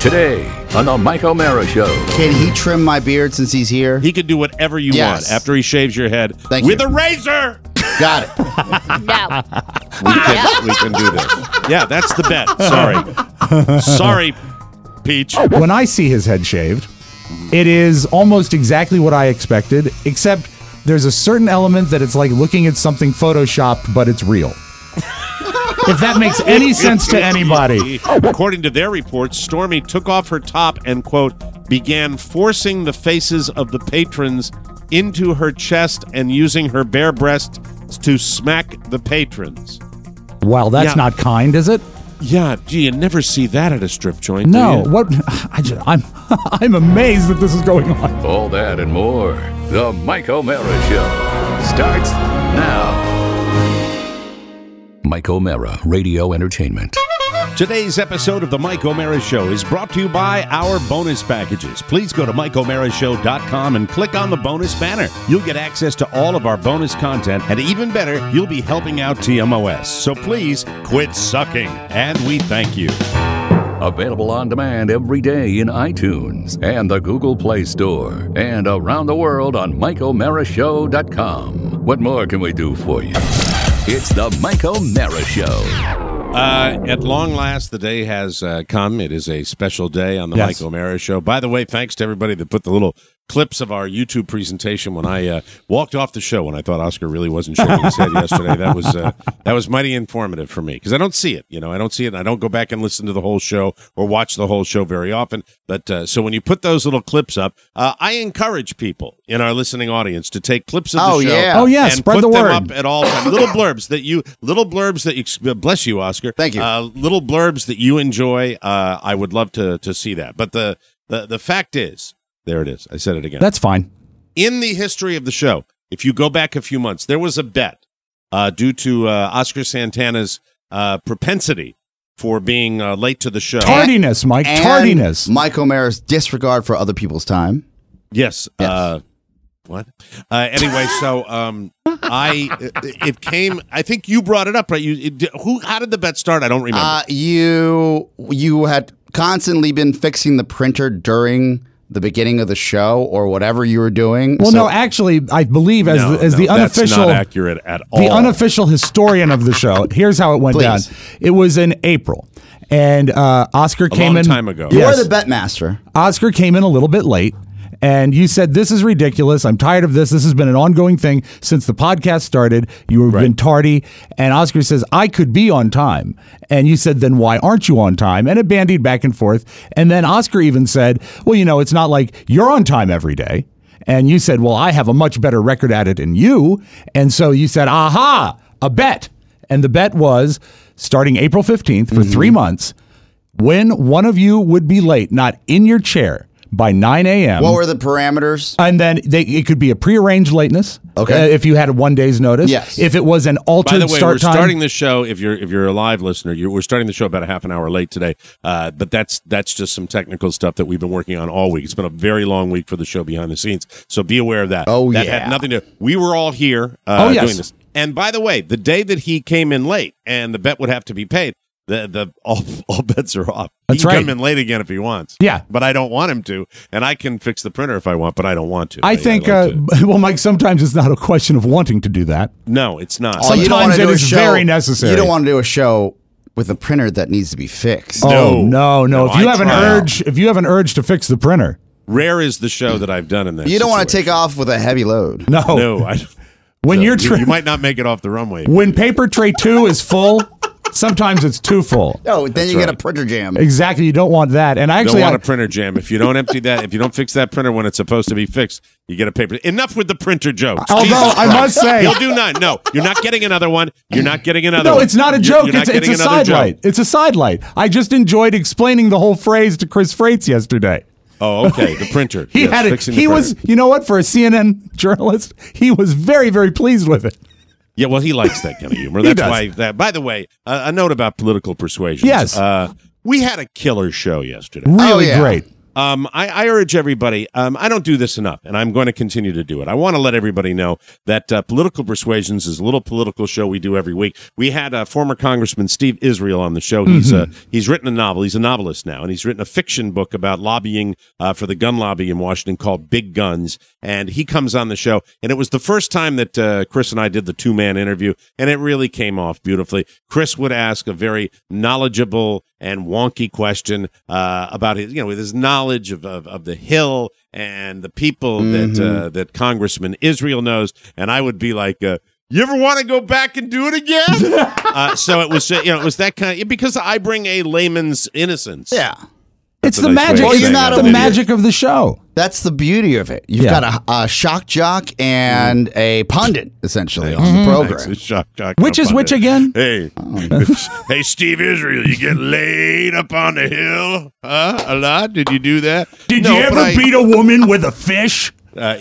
Today on the Mike O'Mara Show. Can he trim my beard since he's here? He could do whatever you want after he shaves your head with a razor. Got it. No. We can do this. Yeah, that's the bet. Sorry, Peach. When I see his head shaved, it is almost exactly what I expected, except there's a certain element that it's like looking at something photoshopped, but it's real. If that makes any sense to anybody. According to their reports, Stormy took off her top and, quote, began forcing the faces of the patrons into her chest and using her bare breast to smack the patrons. Wow, that's not kind, is it? Yeah, gee, you never see that at a strip joint, No, do you? what? I'm amazed that this is going on. All that and more. The Mike O'Mara Show starts now. Mike O'Mara Radio Entertainment. Today's episode of the Mike O'Mara Show is brought to you by our bonus packages. Please go to MikeO'MaraShow.com and click on the bonus banner. You'll get access to all of our bonus content, and even better, you'll be helping out TMOS. So please quit sucking, and we thank you. Available on demand every day in iTunes and the Google Play Store, and around the world on MikeO'MaraShow.com. What more can we do for you? It's the Mike O'Mara Show. At long last, the day has come. It is a special day on the Mike O'Mara Show. By the way, thanks to everybody that put the little clips of our YouTube presentation when I walked off the show when I thought Oscar really wasn't shaving his head yesterday. That was mighty informative for me because I don't see it. I don't see it. And I don't go back and listen to the whole show or watch the whole show very often. But so when you put those little clips up, I encourage people in our listening audience to take clips of the show. And spread the word. them up at all times. Little blurbs that you bless you, Oscar. Thank you. Little blurbs that you enjoy. I would love to see that. But the fact is, there it is. I said it again. That's fine. In the history of the show, if you go back a few months, there was a bet due to Oscar Santana's propensity for being late to the show. Tardiness, Mike. Tardiness. Mike O'Mara's disregard for other people's time. Yes. What? Anyway, so it came. I think you brought it up, right? How did the bet start? I don't remember. You had constantly been fixing the printer during the beginning of the show or whatever you were doing. Well, no, actually, I believe as the unofficial, that's not accurate at all. The unofficial historian of the show. Here's how it went down. It was in April, and Oscar came in a long time ago. You were the bet master. Oscar came in a little bit late. And you said, this is ridiculous. I'm tired of this. This has been an ongoing thing since the podcast started. You have been tardy. And Oscar says, I could be on time. And you said, then why aren't you on time? And it bandied back and forth. And then Oscar even said, well, it's not like you're on time every day. And you said, well, I have a much better record at it than you. And so you said, aha, a bet. And the bet was starting April 15th for 3 months, when one of you would be late, not in your chair, by 9 a.m. What were the parameters? And then it could be a prearranged lateness. Okay. If you had a 1 day's notice. Yes. If it was an altered By the way, start we're time. starting the show. If you're a live listener, we're starting the show about a half an hour late today. But that's just some technical stuff that we've been working on all week. It's been a very long week for the show behind the scenes. So be aware of that. That had nothing to. We were all here doing this. And by the way, the day that he came in late and the bet would have to be paid, all bets are off. That's he can right. come in late again if he wants. Yeah. But I don't want him to. And I can fix the printer if I want, but I don't want to. I think, well, Mike, sometimes it's not a question of wanting to do that. No, it's not. Sometimes it is very necessary. You don't want to do a show with a printer that needs to be fixed. Oh, no. If you have an urge to fix the printer. Rare is the show that I've done in this. You don't want to take off with a heavy load. No. I don't. When you might not make it off the runway. When paper tray 2 is full, sometimes it's too full. Oh, then you get a printer jam. Exactly. You don't want that. And actually, don't want a printer jam. If you don't empty that, if you don't fix that printer when it's supposed to be fixed, you get a paper. Enough with the printer jokes. Although I must say, you'll do none. No, you're not getting another one. You're not getting another one. No, it's not a joke. It's a sidelight. It's a sidelight. I just enjoyed explaining the whole phrase to Chris Freites yesterday. Oh, okay. The printer. He had it. He was, you know what? For a CNN journalist, he was very, very pleased with it. Yeah, well, he likes that kind of humor. That's why. By the way, a note about political persuasion. Yes. We had a killer show yesterday. Really great. I urge everybody, I don't do this enough, and I'm going to continue to do it. I want to let everybody know that Political Persuasions is a little political show we do every week. We had former Congressman Steve Israel on the show. He's written a novel. He's a novelist now, and he's written a fiction book about lobbying for the gun lobby in Washington called Big Guns, and he comes on the show. And it was the first time that Chris and I did the two-man interview, and it really came off beautifully. Chris would ask a very knowledgeable and wonky question about his, with his knowledge of the Hill and the people that Congressman Israel knows, and I would be like, "You ever want to go back and do it again?" So it was, it was that kind of, because I bring a layman's innocence. Yeah. It's the magic. Well, the magic of the show. That's the beauty of it. You've got a shock jock and a pundit, essentially, on the program. Shock jock, which is which again? Hey, hey, Steve Israel, you get laid up on the Hill? A lot? Did you do that? Did you ever beat a woman with a fish?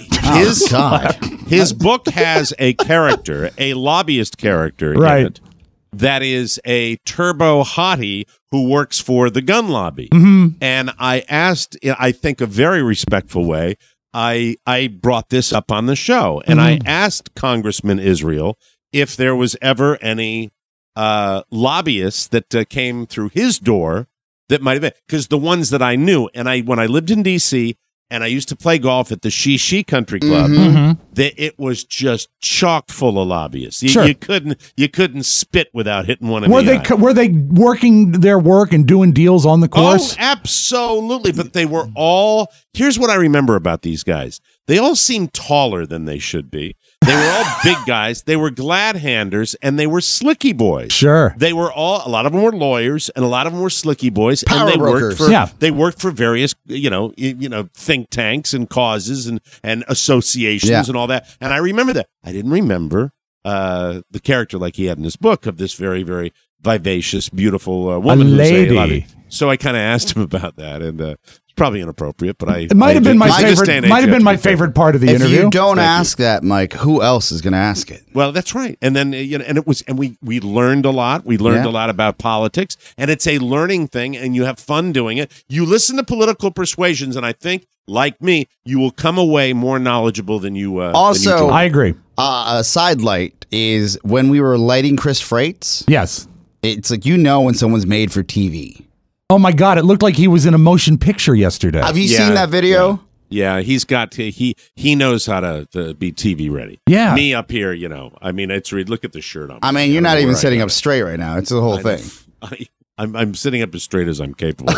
His book has a character, a lobbyist character, in it, that is a turbo hottie who works for the gun lobby. And I asked, I think a very respectful way, I brought this up on the show, and I asked Congressman Israel if there was ever any lobbyists that came through his door that might have been, because the ones that I knew, and when I lived in D.C., and I used to play golf at the She Country Club, it was just chock full of lobbyists. You couldn't spit without hitting one of them. Were they working their work and doing deals on the course? Oh, absolutely. But they were all, here's what I remember about these guys. They all seemed taller than they should be. They were all big guys. They were glad handers, and they were slicky boys. Sure. They were all, a lot of them were lawyers, and a lot of them were slicky boys. Power and they brokers. They worked for various, think tanks and causes and associations and all that. And I remember that. I didn't remember the character like he had in his book of this very, very vivacious, beautiful woman. A lady. So I kind of asked him about that, and it's probably inappropriate, but it might have been my favorite. Might have been my favorite part of the interview. If you don't ask that, Mike, who else is going to ask it? Well, that's right. And then and it was, and we learned a lot. We learned a lot about politics, and it's a learning thing, and you have fun doing it. You listen to Political Persuasions, and I think, like me, you will come away more knowledgeable than you. Also, I agree. A side light is when we were lighting Chris Freight's. Yes, it's like when someone's made for TV. Oh my God! It looked like he was in a motion picture yesterday. Have you seen that video? Yeah, he's got he knows how to be TV ready. Yeah, me up here, I mean, look at the shirt on. I mean, you're not even sitting up straight right now. It's the whole thing. I'm sitting up as straight as I'm capable.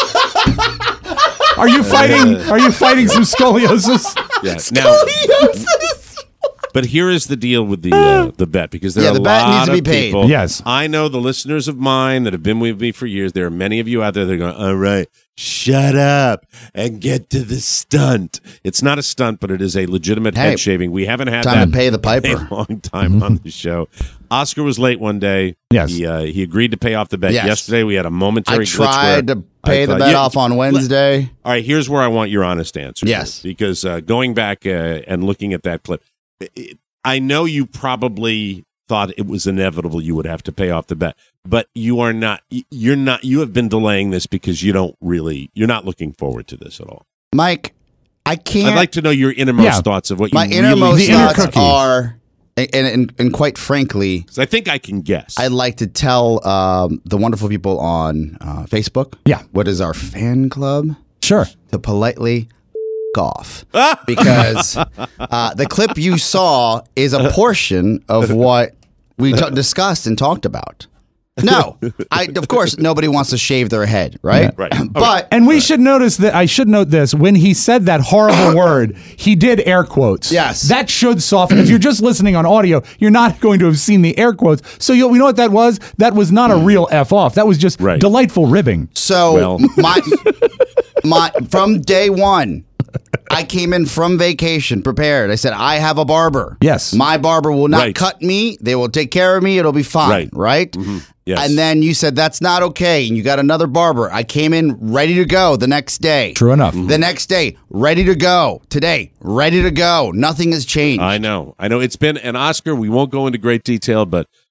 Are you fighting? Are you fighting some scoliosis? Yeah. Scoliosis. But here is the deal with the bet, because there are a lot of people. Yes, I know the listeners of mine that have been with me for years. There are many of you out there that are going, all right, shut up and get to the stunt. It's not a stunt, but it is a legitimate head shaving. We haven't had time to pay the piper a long time on the show. Oscar was late one day. Yes, he agreed to pay off the bet. Yesterday we had a momentary. I tried to pay the bet off on Wednesday. All right, here's where I want your honest answer. Yes, because going back and looking at that clip. I know you probably thought it was inevitable you would have to pay off the bet, but you are not. You're not. You have been delaying this because you're not looking forward to this at all. Mike, I can't. I'd like to know your innermost thoughts of what my innermost thoughts are, and quite frankly, because I think I can guess. I'd like to tell the wonderful people on Facebook. Yeah, what is our fan club? Sure, to politely off, because the clip you saw is a portion of what we discussed and talked about. No, of course nobody wants to shave their head, right? Yeah, right. Okay. But we should notice that I should note this: when he said that horrible word, he did air quotes. Yes, that should soften. If you're just listening on audio, you're not going to have seen the air quotes. So we know what that was. That was not a real f off. That was just delightful ribbing. So my from day one. I came in from vacation prepared. I said, I have a barber. Yes. My barber will not cut me. They will take care of me. It'll be fine. Right? Mm-hmm. Yes. And then you said, that's not okay. And you got another barber. I came in ready to go the next day. True enough. The next day, ready to go. Today, ready to go. Nothing has changed. I know. It's been an Oscar. We won't go into great detail, but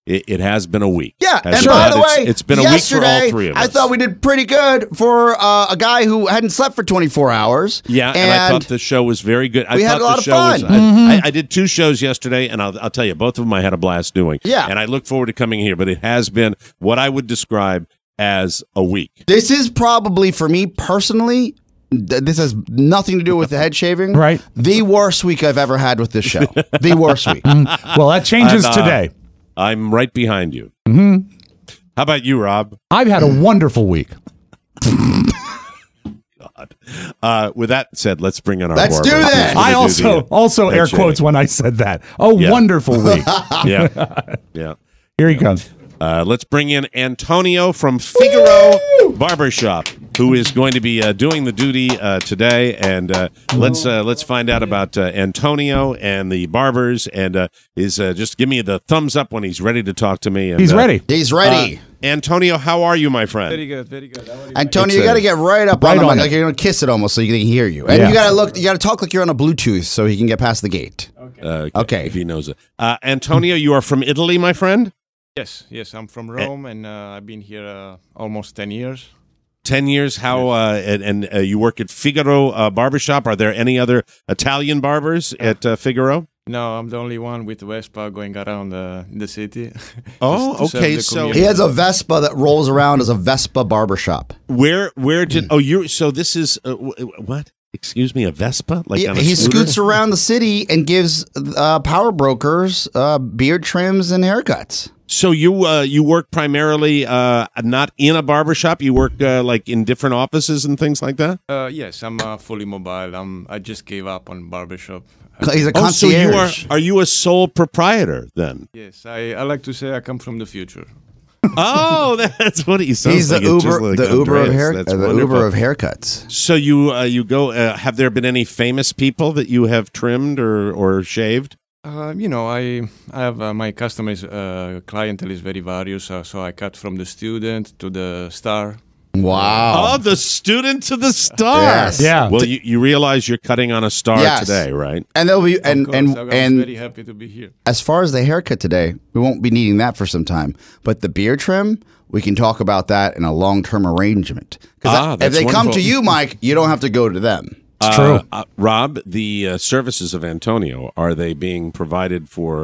it has been a week. Yeah, Has and it by not? the way, it's been a week for all three of us. I thought we did pretty good for a guy who hadn't slept for 24 hours. Yeah, and I thought the show was very good. We had a lot the of show fun. I did 2 shows yesterday, and I'll tell you, both of them I had a blast doing. Yeah. And I look forward to coming here, but it has been what I would describe as a week. This is probably, for me personally, this has nothing to do with the head shaving. Right. The worst week I've ever had with this show. The worst week. Well, that changes today. I'm right behind you. Mm-hmm. How about you, Rob? I've had a wonderful week. God. With that said, let's bring in our Let's barber. do this. I also air head quotes shaving. when I said that. Oh, Yeah. wonderful week. Yeah. Here he comes. Let's bring in Antonio from Figaro Barbershop, who is going to be doing the duty today. And let's find out about Antonio and the barbers. And just give me the thumbs up when he's ready to talk to me. And, He's ready. He's ready. Antonio, how are you, my friend? Very good, very good. How are you? Antonio, you got to get right up Right on him, on like it. you're gonna kiss it almost, so you can hear you. And Yeah. you got to talk like you're on a Bluetooth, so he can get past the gate. Okay. If he knows it. Antonio, you are from Italy, my friend? Yes, I'm from Rome, and I've been here almost 10 years. 10 years. How and you work at Figaro Barbershop. Are there any other Italian barbers at Figaro? No, I'm the only one with Vespa going around the city. Oh, just to serve okay, the so- community. He has a Vespa that rolls around as a Vespa barbershop. Where did you're so this is what? Excuse me, a Vespa? Like on a He scooter? scoots around the city and gives power brokers beard trims and haircuts. So you work primarily not in a barbershop. You work like in different offices and things like that. Yes, I'm fully mobile. I just gave up on barbershop. He's a Oh, so concierge. are you a sole proprietor then? Yes, I like to say I come from the future. Oh, that's what he sounds He's the like. It's just Uber, like the Uber of Andreas. hair, That's the wonderful. Uber of haircuts. So you go. Have there been any famous people that you have trimmed or shaved? I have my customers clientele is very various. So I cut from the student to the star. Wow. Oh, the student to the star. Yes. Yeah. Well, you realize you're cutting on a star Yes. today, right? And they'll be Of course, I was and very happy to be here. as far as the haircut today, we won't be needing that for some time. But the beard trim, we can talk about that in a long-term arrangement. Because if that's they come wonderful. to you, Mike, you don't have to go to them. It's true. Rob, the services of Antonio, are they being provided for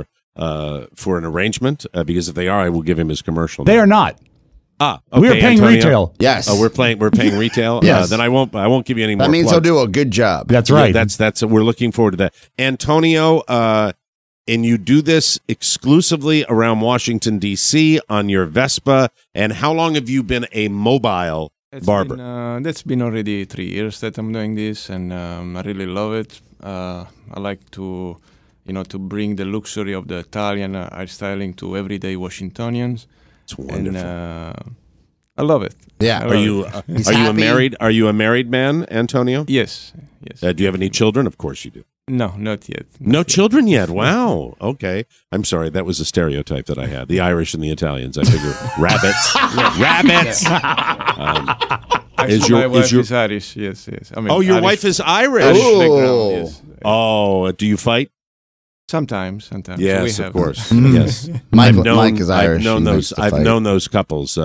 an arrangement? Because if they are, I will give him his commercial. They are not. Okay, We are paying Antonio. retail. Yes. We're paying retail. Yes. Then I won't give you any more. That means plugs. he'll do a good job. That's Yeah, right. that's we're looking forward to that. Antonio, and you do this exclusively around Washington D.C. on your Vespa. And how long have you been a mobile barber? That's been already 3 years that I'm doing this, and I really love it. I like to bring the luxury of the Italian hairstyling to everyday Washingtonians. It's wonderful. And I love it. Yeah. I Are love you it. He's are you a happy. married man, Antonio? Yes. Do you have any children? Of course you do. No, not yet. No children yet. Wow. Okay. I'm sorry. That was a stereotype that I had. The Irish and the Italians. I figure rabbits. Rabbits. Actually, my wife is Irish. Yes. I mean, Oh, your Irish- wife is Irish. Irish Oh. background, yes. Oh, do you fight? Sometimes. Yes, We of have. course. Yes. Mike is Irish. I've known He those. likes to I've fight. known those couples.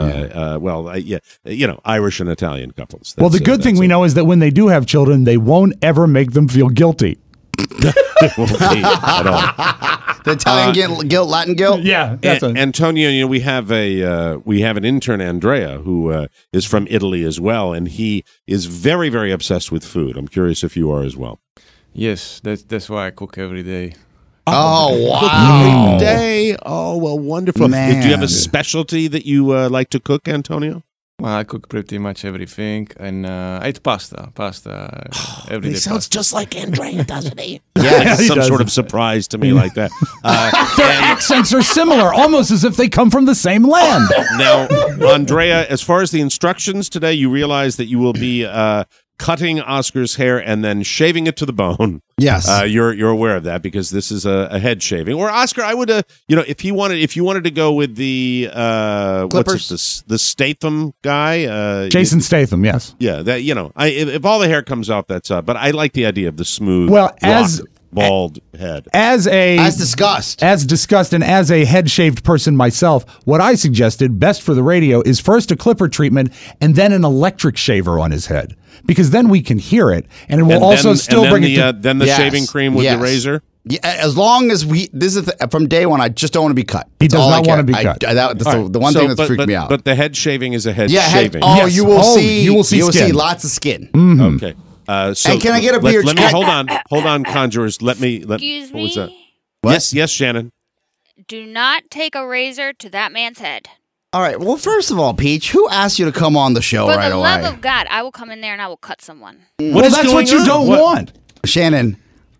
Irish and Italian couples. Well, the That's, good thing that's we it. know is that when they do have children, they won't ever make them feel guilty. Won't be at all. The Italian guilt, Latin guilt. Yeah, Antonio, we have an intern, Andrea, who is from Italy as well, and he is very, very obsessed with food. I'm curious if you are as well. Yes, that's why I cook every day. Oh, wow. Every day. Oh, well, wonderful. Man. Do you have a specialty that you like to cook, Antonio? Well, I cook pretty much everything, and I eat pasta every day. Pasta. just like Andrea, doesn't he? Yes. Some does. sort of surprise to me like that. Their accents are similar, almost as if they come from the same land. Now, Andrea, as far as the instructions today, you realize that you will be cutting Oscar's hair and then shaving it to the bone. Yes. You're aware of that because this is a head shaving. Or Oscar, I would, if you wanted to go with the Clippers? the Statham guy, Jason Statham, yes. Yeah, that if all the hair comes off, that's but I like the idea of the smooth. Well, rock. bald head. As discussed, and as a head-shaved person myself, what I suggested best for the radio is first a clipper treatment and then an electric shaver on his head, because then we can hear it, and it will bring it. Then the shaving cream with the razor. Yeah, as long as this is from day one, I just don't want to be cut. He does not want to be cut. That's the one thing that's freaked me out. But the head shaving is a head shaving. You will see lots of skin. Mm-hmm. Okay. So and can I get a beard? Let me hold on, conjurers. Excuse me. What was that? Yes, Shannon. Do not take a razor to that man's head. All right. Well, first of all, Peach, who asked you to come on the show right away? For the love of God, I will come in there and I will cut someone. That's what you don't want, Shannon.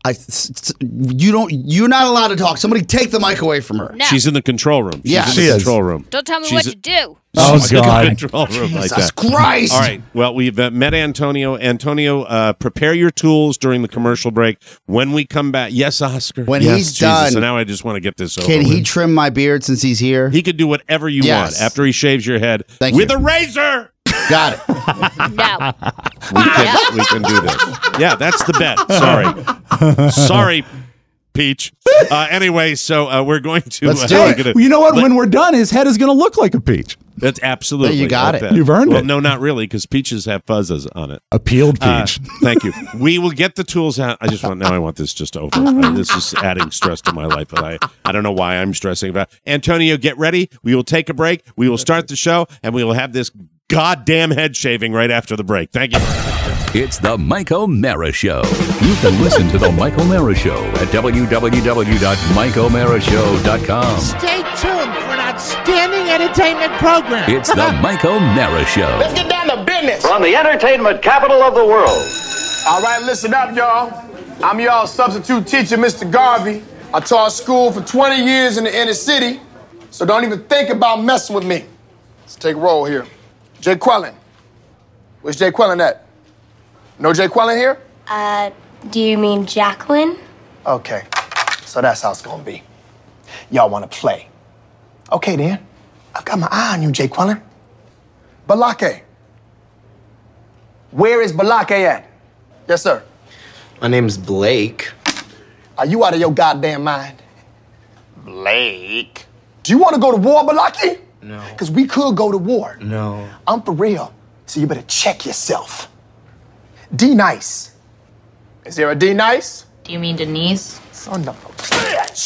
You're not allowed to talk. Somebody take the mic away from her. No. She's in the control room. Yeah, she's in the control room. Don't tell me what to do. Oh, God. Control room like Jesus that. Christ. All right. Well, we've met Antonio. Antonio, prepare your tools during the commercial break. When we come back, yes, Oscar. When he's done. So now I just want to get this over. Can he with. Trim my beard since he's here? He could do whatever you want after he shaves your head with a razor. Got it. No. We can do this. Yeah, that's the bet. Sorry, Peach. Anyway, so we're going to. Let's do it. You know what? When we're done, his head is going to look like a peach. That's absolutely. You got it. You've earned it. No, not really, because peaches have fuzzes on it. A peeled peach. Thank you. We will get the tools out. I want this just over. This is adding stress to my life, but I don't know why I'm stressing about it. Antonio, get ready. We will take a break. We will start the show, and we will have this goddamn head shaving right after the break. Thank you. It's the Mike O'Mara Show. You can listen to the Mike O'Mara Show at www.mikeomarashow.com. Stay tuned for an outstanding entertainment program. It's the Mike O'Mara Show. Let's get down to business. From the entertainment capital of the world. All right, listen up, y'all. I'm y'all substitute teacher, Mr. Garvey. I taught school for 20 years in the inner city, so don't even think about messing with me. Let's take a roll here. Jay Quellen. Where's Jay Quellen at? No Jay Quellen here? Do you mean Jacqueline? Okay, so that's how it's gonna be. Y'all wanna play? Okay then, I've got my eye on you, Jay Quellen. Balake. Where is Balake at? Yes, sir. My name's Blake. Are you out of your goddamn mind? Blake. Do you wanna go to war, Balake? No. Because we could go to war. No. I'm for real, so you better check yourself. D-Nice. Is there a D-Nice? Do you mean Denise? Son of a bitch.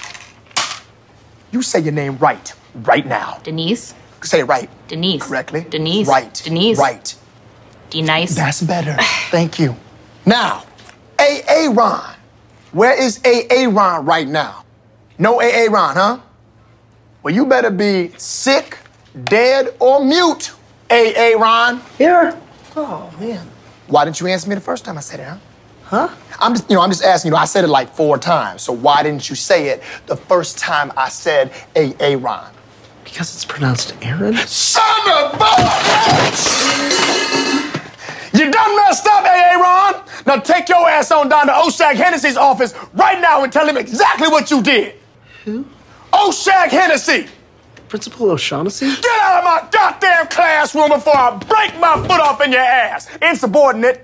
You say your name right now. Denise? Say it right. Denise. Correctly. Denise. Right. Denise. Right. D-Nice? That's better. Thank you. Now, A.A. Ron. Where is A.A. Ron right now? No A.A. Ron, huh? Well, you better be sick, dead, or mute, A.A. Ron. Here? Oh, man. Why didn't you answer me the first time I said it, huh? Huh? I'm just asking, I said it like 4 times, so why didn't you say it the first time I said A.A. Ron? Because it's pronounced Aaron? Son of a bitch! You done messed up, A.A. Ron! Now take your ass on down to Oshag Hennessy's office right now and tell him exactly what you did. Who? Oshag Hennessy! Principal O'Shaughnessy? Get out of my goddamn classroom before I break my foot off in your ass! Insubordinate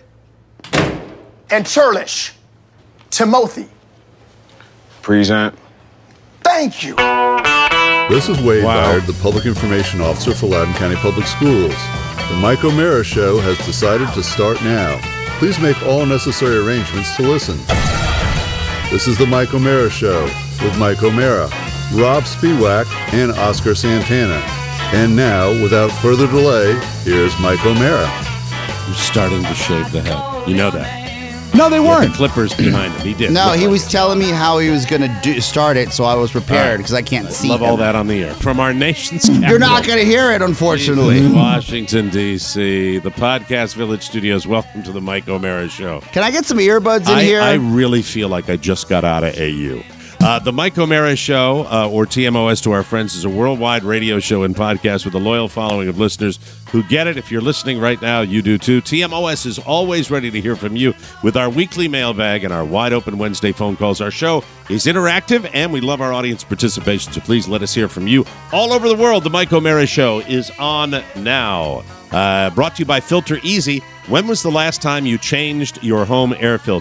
and churlish. Timothy. Present. Thank you. This is Wade Byard, the Public Information Officer for Loudoun County Public Schools. The Mike O'Mara Show has decided to start now. Please make all necessary arrangements to listen. This is the Mike O'Mara Show with Mike O'Mara, Rob Spiewak, and Oscar Santana. And now, without further delay, here's Mike O'Mara. You're starting to shave the head. You know that. No, they weren't. The clippers behind him. He did. No, he was telling me how he was going to start it, so I was prepared because I can't see. Love all that on the air. From our nation's capital. You're not going to hear it, unfortunately. Washington, D.C., the Podcast Village Studios. Welcome to the Mike O'Mara Show. Can I get some earbuds in here? I really feel like I just got out of AU. The Mike O'Mara Show, or TMOS to our friends, is a worldwide radio show and podcast with a loyal following of listeners who get it. If you're listening right now, you do too. TMOS is always ready to hear from you with our weekly mailbag and our wide open Wednesday phone calls. Our show is interactive, and we love our audience participation, so please let us hear from you. All over the world, the Mike O'Mara Show is on now. Brought to you by Filter Easy. When was the last time you changed your home air filter?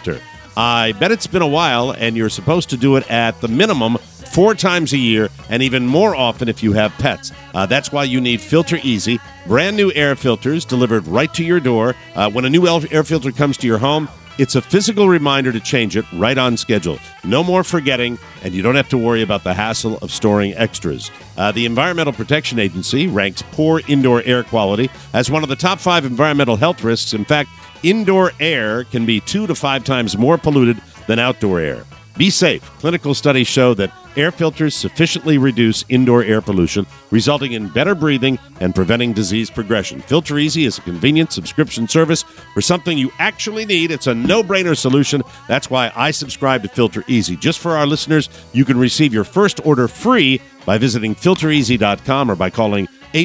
I bet it's been a while, and you're supposed to do it at the minimum 4 times a year, and even more often if you have pets. That's why you need Filter Easy, brand new air filters delivered right to your door. When a new air filter comes to your home, it's a physical reminder to change it right on schedule. No more forgetting, and you don't have to worry about the hassle of storing extras. The Environmental Protection Agency ranks poor indoor air quality as one of the top 5 environmental health risks. In fact, indoor air can be 2 to 5 times more polluted than outdoor air. Be safe. Clinical studies show that air filters sufficiently reduce indoor air pollution, resulting in better breathing and preventing disease progression. Filter Easy is a convenient subscription service for something you actually need. It's a no-brainer solution. That's why I subscribe to Filter Easy. Just for our listeners, you can receive your first order free by visiting filtereasy.com or by calling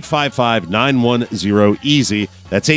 855-910-EASY. That's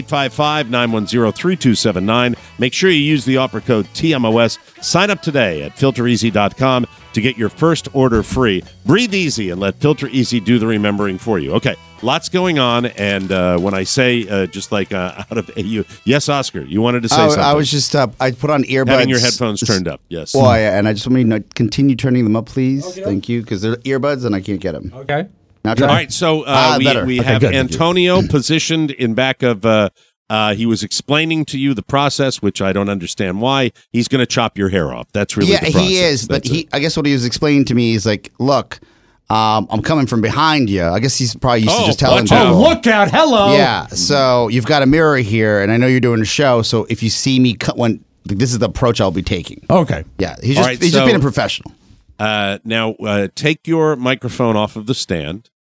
855-910-3279. Make sure you use the offer code TMOS. Sign up today at filtereasy.com to get your first order free. Breathe easy and let Filter Easy do the remembering for you. Okay, lots going on, and when I say just like out of AU, yes, Oscar, you wanted to say something. I was just I put on earbuds. Having your headphones turned up, yes. Well, yeah, and I just want to continue turning them up, please. Okay. Thank you, because they're earbuds and I can't get them. Okay. Now try. All right, so we have Antonio positioned in back of. He was explaining to you the process, which I don't understand why. He's going to chop your hair off. That's really the process. He is. But I guess what he was explaining to me is like, look, I'm coming from behind you. I guess he's probably used to just telling people. Oh, look out. Hello. Yeah. So you've got a mirror here, and I know you're doing a show. So if you see me this is the approach I'll be taking. Okay. Yeah. He's just being a professional. Now, take your microphone off of the stand.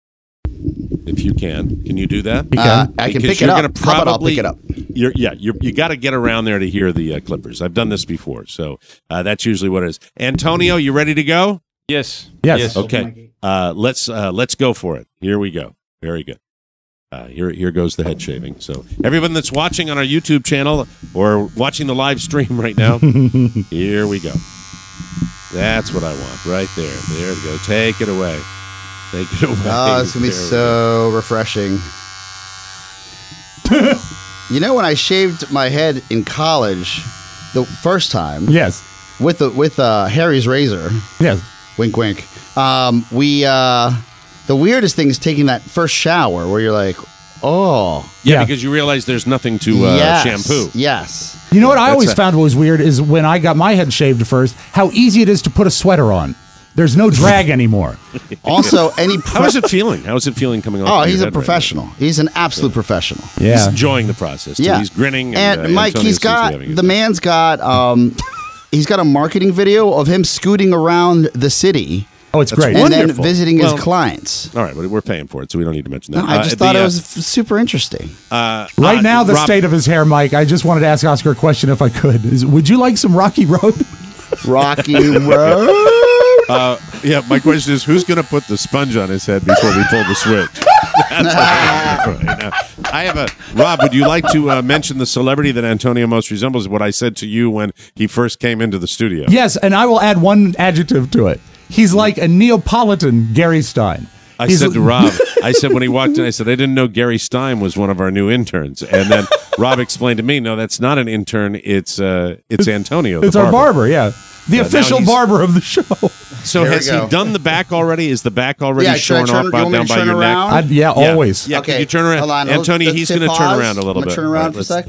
If you can you do that? I can pick it up. How about I'll pick it up? You got to get around there to hear the clippers. I've done this before, so that's usually what it is. Antonio, you ready to go? Yes. Okay. Let's go for it. Here we go. Very good. Here goes the head shaving. So everyone that's watching on our YouTube channel or watching the live stream right now, here we go. That's what I want right there. There we go. Take it away. Take it away. Oh, it's going to be so refreshing. You know, when I shaved my head in college the first time. Yes. With Harry's razor. Yes. Wink, wink. The weirdest thing is taking that first shower where you're like, oh. Yeah, because you realize there's nothing to shampoo. Yes. You know what I always found was weird is when I got my head shaved first, how easy it is to put a sweater on. There's no drag anymore. Also, how is it feeling? How is it feeling coming off? Oh, he's a professional. Right, he's an absolute professional. Yeah. He's enjoying the process. Too. Yeah. He's grinning. And Mike, he's got a marketing video of him scooting around the city. Oh, it's great. And then visiting his clients. All right, we're paying for it, so we don't need to mention that. No, I just thought it was super interesting. Right now, the state of his hair, Mike, I just wanted to ask Oscar a question if I could. Would you like some Rocky Road? Rocky Road? My question is, who's going to put the sponge on his head before we pull the switch? That's right now. Rob, would you like to mention the celebrity that Antonio most resembles? What I said to you when he first came into the studio. Yes, and I will add one adjective to it. He's like a Neapolitan Gary Stein. I said to Rob, when he walked in, I said, I didn't know Gary Stein was one of our new interns. And then Rob explained to me, no, that's not an intern. It's Antonio. It's our barber, yeah. The official barber of the show. So has he done the back already? Is the back already shorn off down by your neck? Yeah, always. Yeah, okay. You turn around. Hold on. Antonio, he's going to turn around a little bit. Turn around for a sec.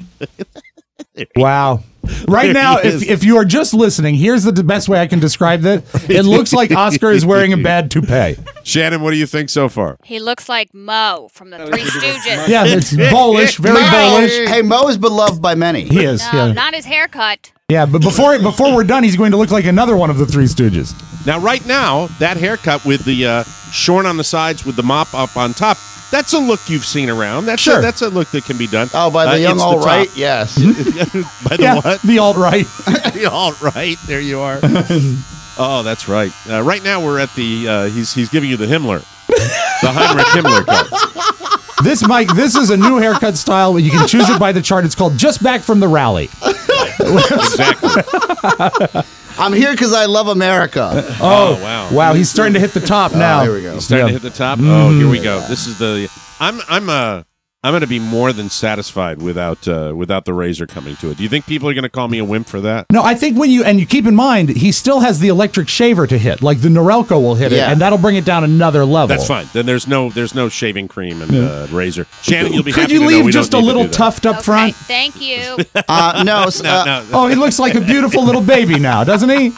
Wow. Right now, if you are just listening, here's the best way I can describe that. It looks like Oscar is wearing a bad toupee. Shannon, what do you think so far? He looks like Mo from the Three Stooges. Yeah, it's bullish, very bullish. Hey, Mo is beloved by many. He is. No, not his haircut. Yeah, but before we're done, he's going to look like another one of the Three Stooges. Now, right now, that haircut with the shorn on the sides with the mop up on top, that's a look you've seen around. That's a look that can be done. Oh, by the young alt-right? Yes. By the what? The alt-right. The alt-right. There you are. Oh, that's right. Right now, we're at the, he's giving you the Himmler. The Heinrich Himmler cut. This, Mike, this is a new haircut style. You can choose it by the chart. It's called Just Back from the Rally. Exactly. I'm here because I love America. Oh, wow. Wow, he's starting to hit the top now. Here we go. He's starting to hit the top? Oh, here we go. This is the... I'm I'm going to be more than satisfied without the razor coming to it. Do you think people are going to call me a wimp for that? No, I think when you keep in mind, he still has the electric shaver to hit. Like the Norelco will hit it, and that'll bring it down another level. That's fine. Then there's no shaving cream and razor. Shannon, you'll be happy Could you to know leave we just a don't need little to do that. tuft up front? Thank you. No. Oh, he looks like a beautiful little baby now, doesn't he?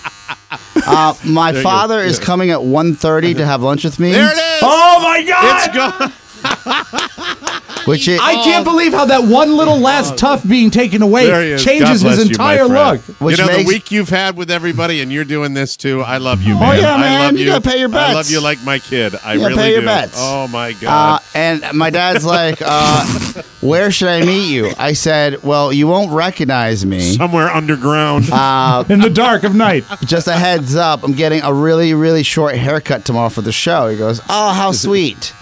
My father is coming at 1:30 to have lunch with me. There it is. Oh my God! It's gone. Which I can't believe how that one little last tuft being taken away changes his entire look. Which the week you've had with everybody, and you're doing this too. I love you, man. Oh yeah, man. I love you gotta pay your bets. I love you like my kid. I You gotta really pay your do. bets. Oh my God. And my dad's like, "Where should I meet you?" I said, "Well, you won't recognize me. Somewhere underground, in the dark of night." Just a heads up, I'm getting a really, really short haircut tomorrow for the show." He goes, "Oh, how sweet."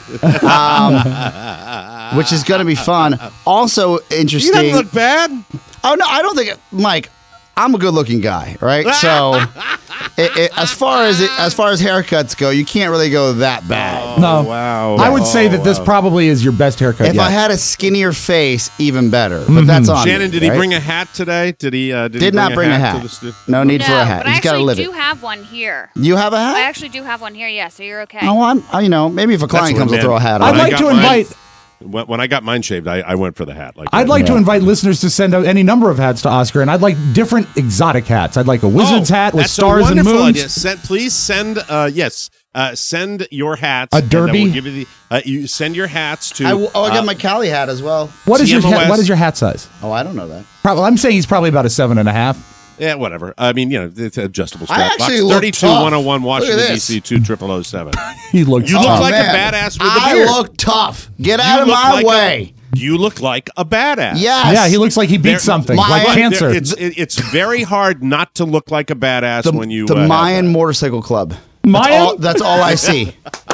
Which is going to be fun. Also interesting. You don't look bad. Oh no, I don't think Mike. I'm a good-looking guy, right? So, as far as haircuts go, you can't really go that bad. No, wow. I would say that this probably is your best haircut If yet. I had a skinnier face, even better. But that's on Shannon, me, did he right? bring a hat today? Did he? Did not bring a hat. No need for a hat. But I He's got to actually live do it. have one here. You have a hat? I actually do have one here, yeah, so you're okay. Oh, maybe if a client comes, I'll throw a hat on. I'd like to invite. When I got mine shaved, I went for the hat. I'd like to invite listeners to send out any number of hats to Oscar, and I'd like different exotic hats. I'd like a wizard's hat with that's stars a and wonderful moons. Idea. Please send send your hats. A derby? And we'll give you you send your hats to. I got my Cali hat as well. What is TMOS. what is your hat size? Oh, I don't know that. Probably, I'm saying he's probably about a 7.5. Yeah, whatever. I mean, it's an adjustable strap. actually box. look 32-101 tough. Washington, Look at this. D.C. 20007. He looks. You look tough. like man. a badass with the I beard. look tough. Get You out of look my like way. You look like a badass. Yes. Yeah, he looks like he beat something, like cancer. It's very hard not to look like a badass when you. The Mayan Motorcycle Club. Mayan? That's all I see.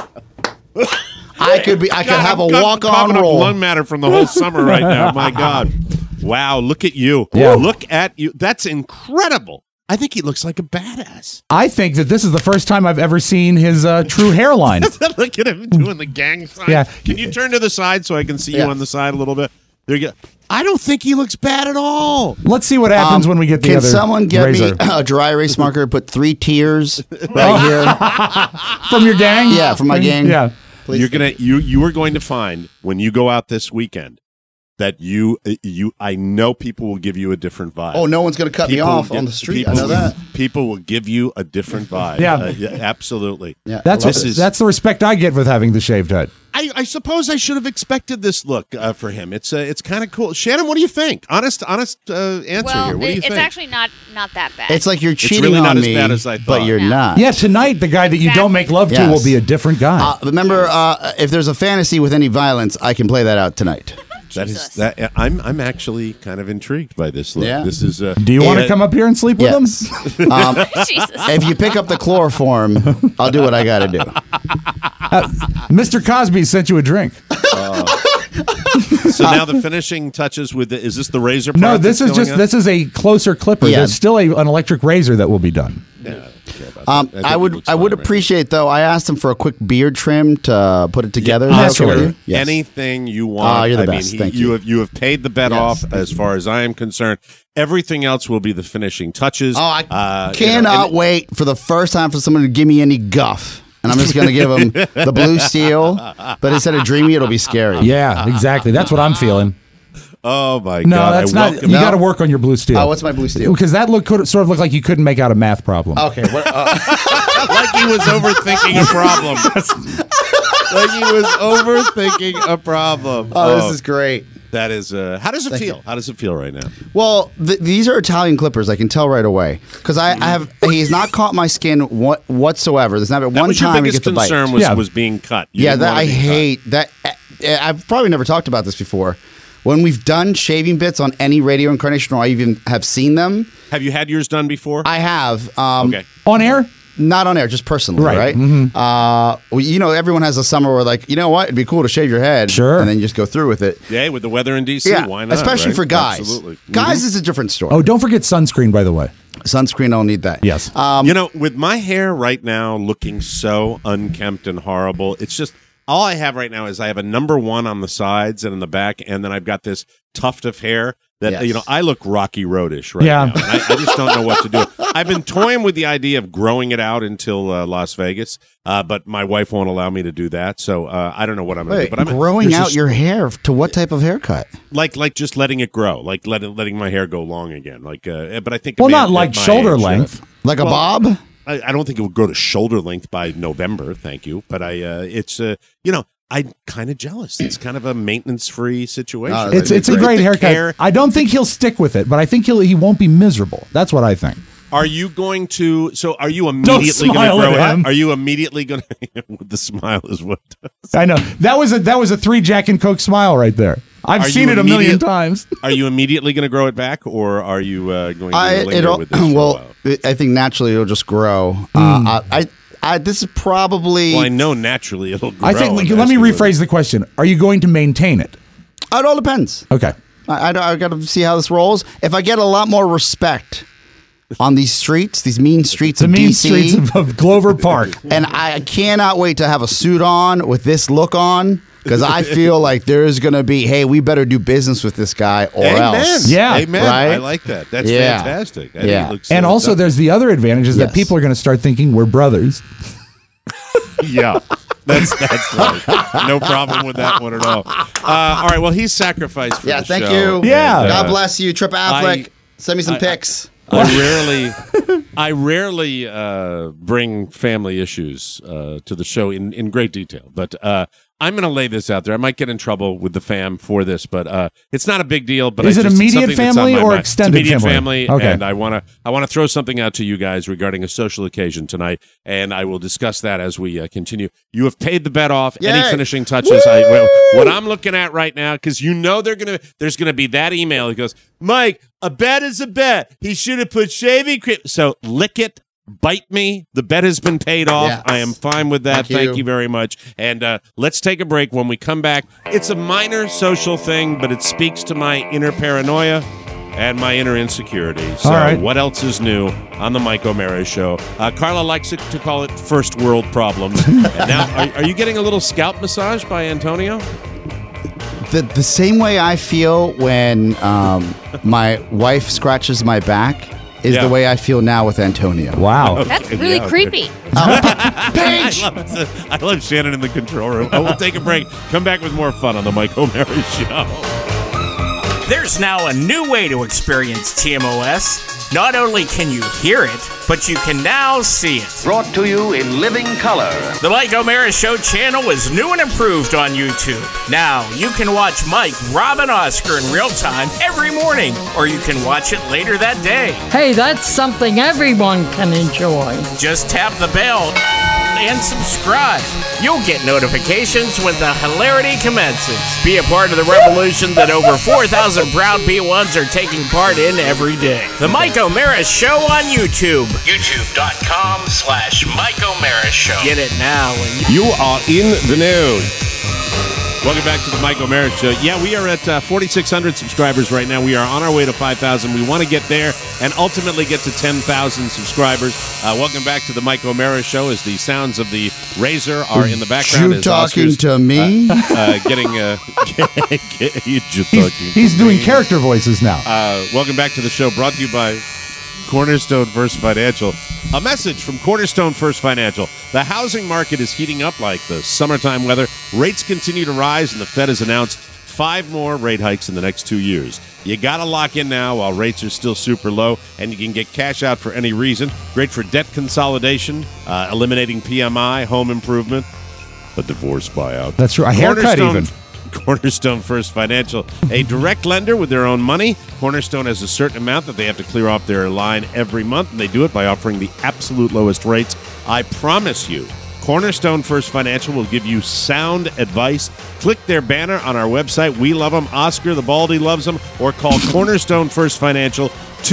I could have a walk-on roll. Lung matter from the whole summer right now. My God. Wow, look at you. Yeah. Look at you. That's incredible. I think he looks like a badass. I think that this is the first time I've ever seen his true hairline. Look at him doing the gang sign. Yeah. Can you turn to the side so I can see you on the side a little bit? There you go. I don't think he looks bad at all. Let's see what happens when we get the Can other someone get razor. me a dry erase marker? Put 3 tears right here. From your gang? Yeah, from my gang. Yeah. Please. You are going to find when you go out this weekend that I know people will give you a different vibe. Oh, no one's going to cut me off on the street. I know that. People will give you a different vibe. Yeah. Absolutely. Yeah. That's the respect I get with having the shaved head. I suppose I should have expected this look for him. It's kind of cool. Shannon, what do you think? Honest answer here. What do you think? It's actually not that bad. It's like you're cheating really not on as me, bad as I thought. but you're not. Yeah, tonight the guy that you don't make love to Yes. will be a different guy. Remember, if there's a fantasy with any violence, I can play that out tonight. I'm actually kind of intrigued by this look. Yeah. This is. Do you want to come up here and sleep with him? If you pick up the chloroform, I'll do what I got to do. Mr. Cosby sent you a drink. So now the finishing touches with is this the razor? Part No, this that's is going this is a closer clipper. Yeah. There's still an electric razor that will be done. Yeah. I would appreciate though. I asked him for a quick beard trim to put it together. Yeah, Is that okay with you? Yes. Anything you want. You're the best. Thank you. You have paid the bet off as far as I am concerned. Everything else will be the finishing touches. Oh, I cannot wait for the first time for someone to give me any guff. And I'm just going to give him the blue steel. But instead of dreamy, it'll be scary. Yeah, exactly. That's what I'm feeling. Oh my God! No, that's not. You got to work on your blue steel. Oh, what's my blue steel? Because that sort of looked like you couldn't make out a math problem. Okay. What, like he was overthinking a problem. Like he was overthinking a problem. Oh, this is great. That is. How does it feel? How does it feel right now? Well, these are Italian clippers. I can tell right away because I have. He's not caught my skin whatsoever. There's not been one time he gets a bite. That was your biggest concern was being cut. That I hate that. I've probably never talked about this before. When we've done shaving bits on any radio incarnation, or I even have seen them. Have you had yours done before? I have. Okay. On air? Not on air, just personally, right? Mm-hmm. Well, everyone has a summer where, like, you know what? It'd be cool to shave your head. Sure. And then you just go through with it. Yeah, with the weather in D.C., Yeah, why not? especially right? for guys. Absolutely. Guys is a different story. Oh, don't forget sunscreen, by the way. Sunscreen, I'll need that. Yes. With my hair right now looking so unkempt and horrible, it's just all I have right now is I have a number 1 on the sides and in the back, and then I've got this tuft of hair that, Yes. I look Rocky Roadish right now. And I just don't know what to do. I've been toying with the idea of growing it out until Las Vegas, but my wife won't allow me to do that. So I don't know what I'm going to do. But growing out your hair to what type of haircut? Like just letting it grow, like letting my hair go long again. But I think not like shoulder length, like a bob. I don't think it would grow to shoulder length by November. Thank you, but I'm kind of jealous. It's kind of a maintenance-free situation. It's a great haircut. I don't think he'll stick with it, but I think he won't be miserable. That's what I think. Are you going to? So, are you immediately going to grow it? Are you immediately going to? The smile is what does. I know that was a 3 Jack and Coke smile right there. I've seen it a million times. Are you immediately going to grow it back, or are you going to linger with this for a while? I think naturally it'll just grow. This is probably. Well, I know naturally it'll grow. I think. Let me rephrase the question. Are you going to maintain it? It all depends. Okay. I got to see how this rolls. If I get a lot more respect on these streets, these mean streets of DC, streets of Glover Park, and I cannot wait to have a suit on with this look on. Because I feel like there's going to be, hey, we better do business with this guy or else. Yeah. Amen. Right? I like that. That's fantastic. And also there's the other advantage is that people are going to start thinking we're brothers. Yeah. That's right. No problem with that one at all. All right. Well, he's sacrificed for the thank show. you. Yeah. God bless you. Trip Affleck. Send me some pics. I rarely bring family issues to the show in great detail, but I'm going to lay this out there. I might get in trouble with the fam for this, but it's not a big deal. But is it immediate family or extended immediate family? Okay. And I want to throw something out to you guys regarding a social occasion tonight, and I will discuss that as we continue. You have paid the bet off. Yay. Any finishing touches? What I'm looking at right now, because there's gonna be that email. He goes, Mike, a bet is a bet. He should have put shaving cream. So lick it. Bite me. The bet has been paid off. Yes. I am fine with that. Thank you very much. And let's take a break. When we come back, it's a minor social thing, but it speaks to my inner paranoia and my inner insecurity. So what else is new on the Mike O'Mara Show? Carla likes it to call it first world problems. And now, are you getting a little scalp massage by Antonio? The same way I feel when my wife scratches my back is the way I feel now with Antonio. Wow. Okay, That's really creepy. Paige! I love Shannon in the control room. I will take a break. Come back with more fun on the Mike O'Mara Show. There's now a new way to experience TMOS. Not only can you hear it, but you can now see it. Brought to you in living color. The Mike O'Mara Show channel is new and improved on YouTube. Now, you can watch Mike, Rob, and Oscar in real time every morning, or you can watch it later that day. Hey, that's something everyone can enjoy. Just tap the bell and subscribe. You'll get notifications when the hilarity commences. Be a part of the revolution that over 4,000 proud P1s are taking part in every day. The Mike O'Mara Show on YouTube. YouTube.com/Mike O'Mara Show. Get it now. You are in the news. Welcome back to the Mike O'Mara Show. Yeah, we are at 4,600 subscribers right now. We are on our way to 5,000. We want to get there and ultimately get to 10,000 subscribers. Welcome back to the Mike O'Mara Show as the sounds of the razor are in the background. You talking to me? He's doing character voices now. Welcome back to the show, brought to you by Cornerstone First Financial. A message from Cornerstone First Financial. The housing market is heating up like the summertime weather. Rates continue to rise, and the Fed has announced 5 more rate hikes in the next 2 years. You got to lock in now while rates are still super low, and you can get cash out for any reason. Great for debt consolidation, eliminating PMI, home improvement, a divorce buyout. That's right. A haircut even. Cornerstone First Financial, a direct lender with their own money. Cornerstone has a certain amount that they have to clear off their line every month, and they do it by offering the absolute lowest rates. I promise you, Cornerstone First Financial will give you sound advice. Click their banner on our website. We love them. Oscar the Baldy loves them. Or call Cornerstone First Financial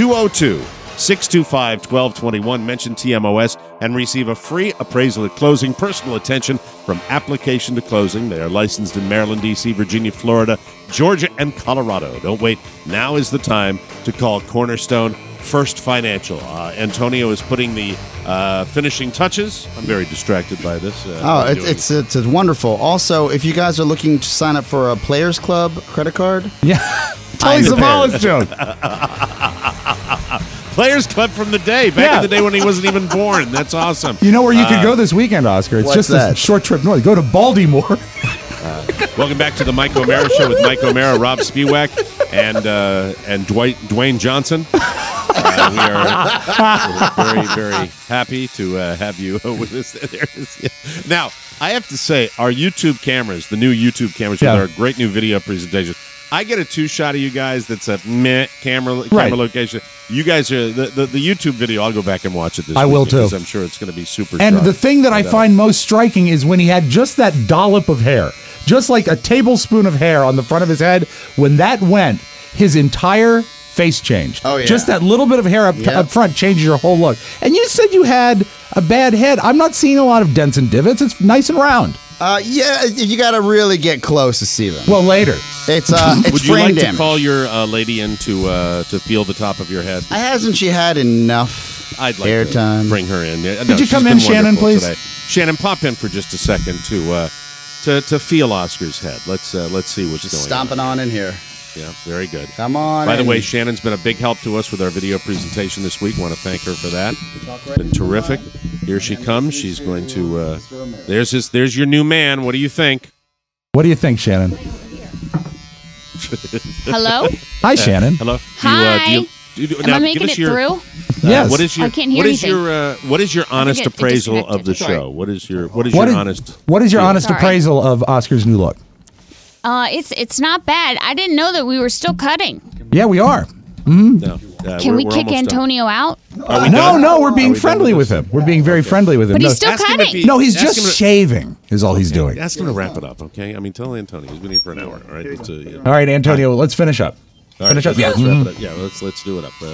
202-625-1221. Mention TMOS and receive a free appraisal at closing. Personal attention from application to closing. They are licensed in Maryland, D.C., Virginia, Florida, Georgia, and Colorado. Don't wait. Now is the time to call Cornerstone First Financial. Antonio is putting the finishing touches. I'm very distracted by this. It's wonderful. Also, if you guys are looking to sign up for a Players Club credit card, Tony Savalas joke. Players Club from the day, back in the day when he wasn't even born. That's awesome. You know where you could go this weekend, Oscar? It's just a short trip north. Go to Baltimore. Welcome back to the Mike O'Mara Show with Mike O'Mara, Rob Spiewak, and Dwayne Johnson. We are very, very happy to have you with us. Now, I have to say, our YouTube cameras, the new YouTube cameras with our great new video presentation, I get a 2-shot of you guys that's a meh camera location. You guys are the YouTube video. I'll go back and watch it this week. I will too. I'm sure it's going to be super And sharp. the thing that I find most striking is when he had just that dollop of hair, just like a tablespoon of hair on the front of his head. When that went, his entire face changed. Oh, yeah. Just that little bit of hair up front changes your whole look. And you said you had a bad head. I'm not seeing a lot of dents and divots. It's nice and round. You got to really get close to see them. Well, later. It's Would you frame like damage. to call your lady in to feel the top of your head? Hasn't she had enough I'd like airtime? to bring her in. Could you come in, Shannon, please? Today. Shannon, pop in for just a second to feel Oscar's head. Let's see what's going on. Stomping on in here. Yeah, very good. Come on. By the way, Shannon's been a big help to us with our video presentation this week. Want to thank her for that. It's been terrific. Here she comes. She's going to. There's your new man. What do you think? What do you think, Shannon? Hello? Hi, Shannon. Hello. Hi. Am I making it through? Yes. What is your? I can't hear anything. What is your honest it appraisal of the disconnected. show? What is your honest? What is your honest Sorry. appraisal of Oscar's new look? It's not bad. I didn't know that we were still cutting. Yeah, we are. No. Can we we're kick almost done. Antonio out? Are we done? No, we're being Are we friendly done with him. We're being very friendly with him. But No, he's still Ask him if cutting. he- no, he's ask just him to- shaving is all he's doing. Ask him to wrap it up, okay? I mean, tell Antonio he's been here for an hour. All right. All right, Antonio, let's finish up. All right, Finish up. let's Yeah. wrap it up. Yeah, let's do it up.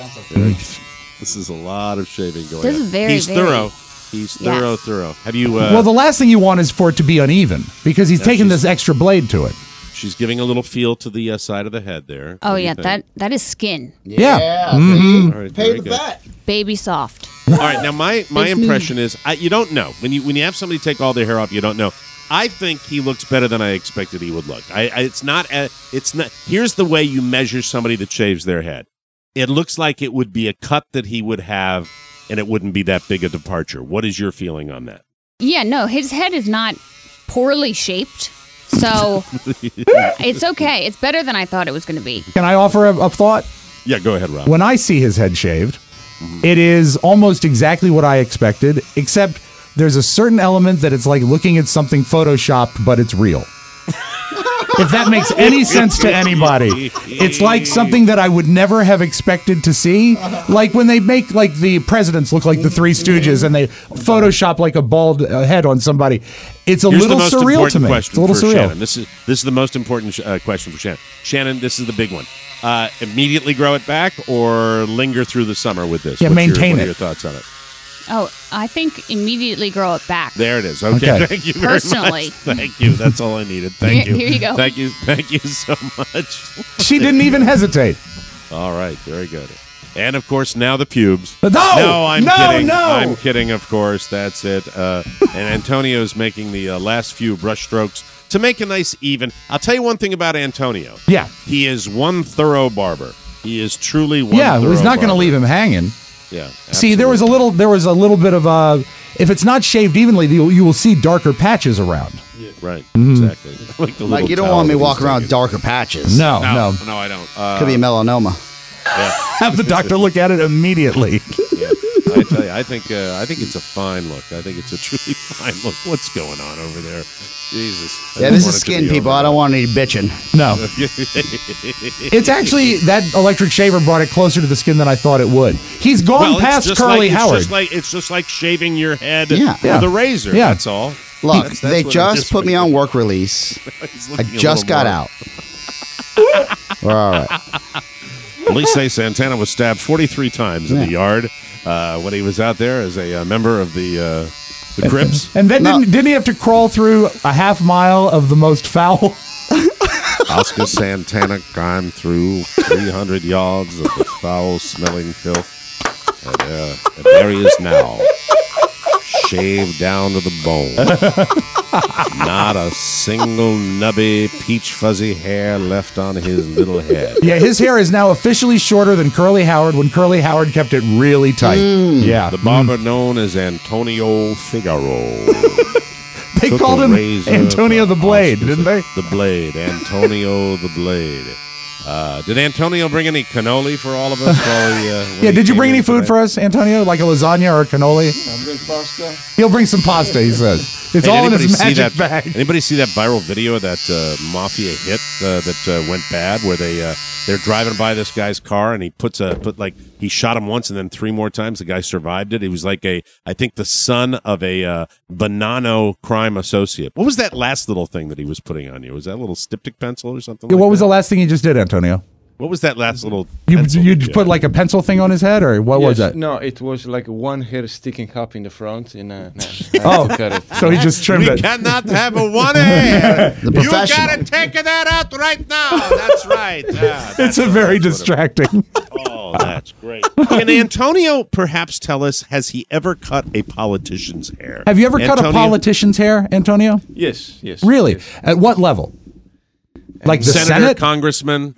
This is a lot of shaving going on. This is very, He's very- thorough. He's thorough. Have you? Well, the last thing you want is for it to be uneven because he's taking this extra blade to it. She's giving a little feel to the side of the head there. Oh What do you yeah, think? that is skin. Yeah. All right, Pay very the good. bet. Baby soft. All right, now my impression is you don't know when you have somebody take all their hair off. You don't know. I think he looks better than I expected he would look. It's not. Here's the way you measure somebody that shaves their head. It looks like it would be a cut that he would have, and it wouldn't be that big a departure. What is your feeling on that? Yeah, no, his head is not poorly shaped. So it's okay. It's better than I thought it was going to be. Can I offer a thought? Yeah, go ahead, Rob. When I see his head shaved, it is almost exactly what I expected, except there's a certain element that it's like looking at something photoshopped, but it's real. If that makes any sense to anybody, it's like something that I would never have expected to see. Like when they make like the presidents look like the Three Stooges and they Photoshop like a bald head on somebody. It's a Here's little the most surreal to important me. question It's a little for surreal. Shannon. This is the most important question for Shannon. Shannon, this is the big one. Immediately grow it back or linger through the summer with this? Yeah, maintain what it. are your thoughts on it? Oh, I think immediately grow it back. There it is. Okay. Okay. Thank you very Personally. much. Thank you. That's all I needed. Thank you. Here you go. Thank you. Thank you so much. She didn't even hesitate. All right. Very good. And, of course, now the pubes. No! I'm No, kidding. no! I'm kidding, of course. That's it. And Antonio's making the last few brush strokes to make a nice even. I'll tell you one thing about Antonio. Yeah. He is one thorough barber. He is truly one Yeah, thorough he's not going to barber. leave him hanging. Yeah. See, there was a little bit of if it's not shaved evenly, you will see darker patches around. Right. Exactly. Like the Like little you don't towel want me that he's walking around with taking. darker patches. No. No, I don't. Could be melanoma. Have the doctor look at it immediately. Yeah. I tell you, I think it's a fine look. I think it's a truly fine look. What's going on over there? Jesus. I Yeah, don't this want is it to skin, be people. over I don't want any bitching. No. It's actually, that electric shaver brought it closer to the skin than I thought it would. He's gone Well, it's past just Curly like, Howard. It's just like shaving your head Yeah. with a razor. Yeah. That's all. Look, That's they what it just is put me right on there. work release. He's I looking a just little got more- out. We're all right. Police say Santana was stabbed 43 times in the yard when he was out there as a member of the Crips. And then No. didn't he have to crawl through a half mile of the most foul? Oscar Santana climbed through 300 yards of the foul-smelling filth. And there he is now, shaved down to the bone. Not a single nubby, peach fuzzy hair left on his little head. Yeah, his hair is now officially shorter than Curly Howard when Curly Howard kept it really tight. Yeah. The barber known as Antonio Figaro. They called him Antonio the Blade, didn't they? The Blade. Antonio the Blade. Did Antonio bring any cannoli for all of us? Yeah, did you bring any food for us, Antonio? Like a lasagna or a cannoli? I'll bring pasta. He'll bring some pasta, he says. It's all in his magic bag. Anybody see that viral video of that mafia hit that went bad where they're driving by this guy's car and he he shot him once and then 3 more times. The guy survived it. He was like I think the son of a Bonanno crime associate. What was that last little thing that he was putting on you? Was that a little styptic pencil or something? Yeah, what was the last thing you just did, Antonio? What was that last little You put like a pencil thing on his head, or what was that? No, it was like one hair sticking up in the front. Cut it. So he just trimmed it. We cannot have a one hair. The You professional. gotta take that out right now. That's right. It's a very distracting. Oh, that's great. Can Antonio perhaps tell us, has he ever cut a politician's hair? Have you ever cut a politician's hair, Antonio? Yes. Really? Yes. At what level? Like the Senator, Senate? Congressman?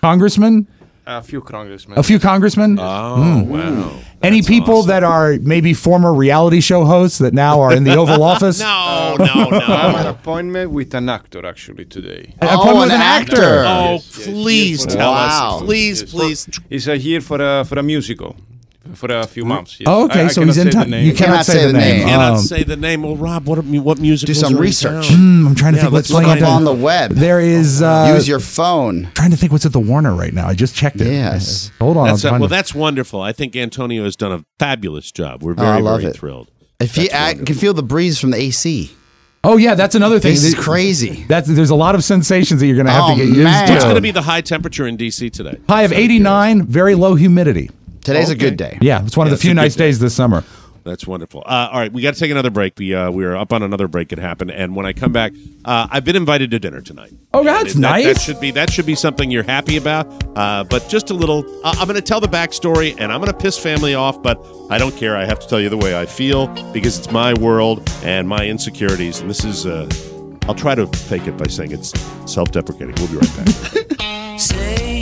A few congressmen. A few congressmen? Oh, wow. Any people that are maybe former reality show hosts that now are in the Oval Office? No. I'm an appointment with an actor actually today. An appointment with an actor. Oh, Yes, please yes, tell wow. us. Please. He's here for a musical for a few months. Yes. Oh, okay, so he's in time. You cannot say the name. Cannot say the name. Well, Rob, what musicals? Do some are in research. town? I'm trying to think what's Look playing up on the web. There is. Use your phone. Trying to think what's at the Warner right now. I just checked it. Yes. Hold on. That's wonderful. I think Antonio has done a fabulous job. We're I very, love very it. thrilled. If you can feel the breeze from the AC. Oh yeah, that's another thing. This is crazy. There's a lot of sensations that you're going to have to get used to. What's going to be the high temperature in DC today? High of 89, very low humidity. Today's a good day. Yeah, it's one of the few nice days this summer. That's wonderful. All right, we got to take another break. We are up on another break. It happened, and when I come back, I've been invited to dinner tonight. Oh, that's nice. That should be something you're happy about. But just a little. I'm going to tell the backstory, and I'm going to piss family off, but I don't care. I have to tell you the way I feel because it's my world and my insecurities, and this is. I'll try to fake it by saying it's self-deprecating. We'll be right back. Say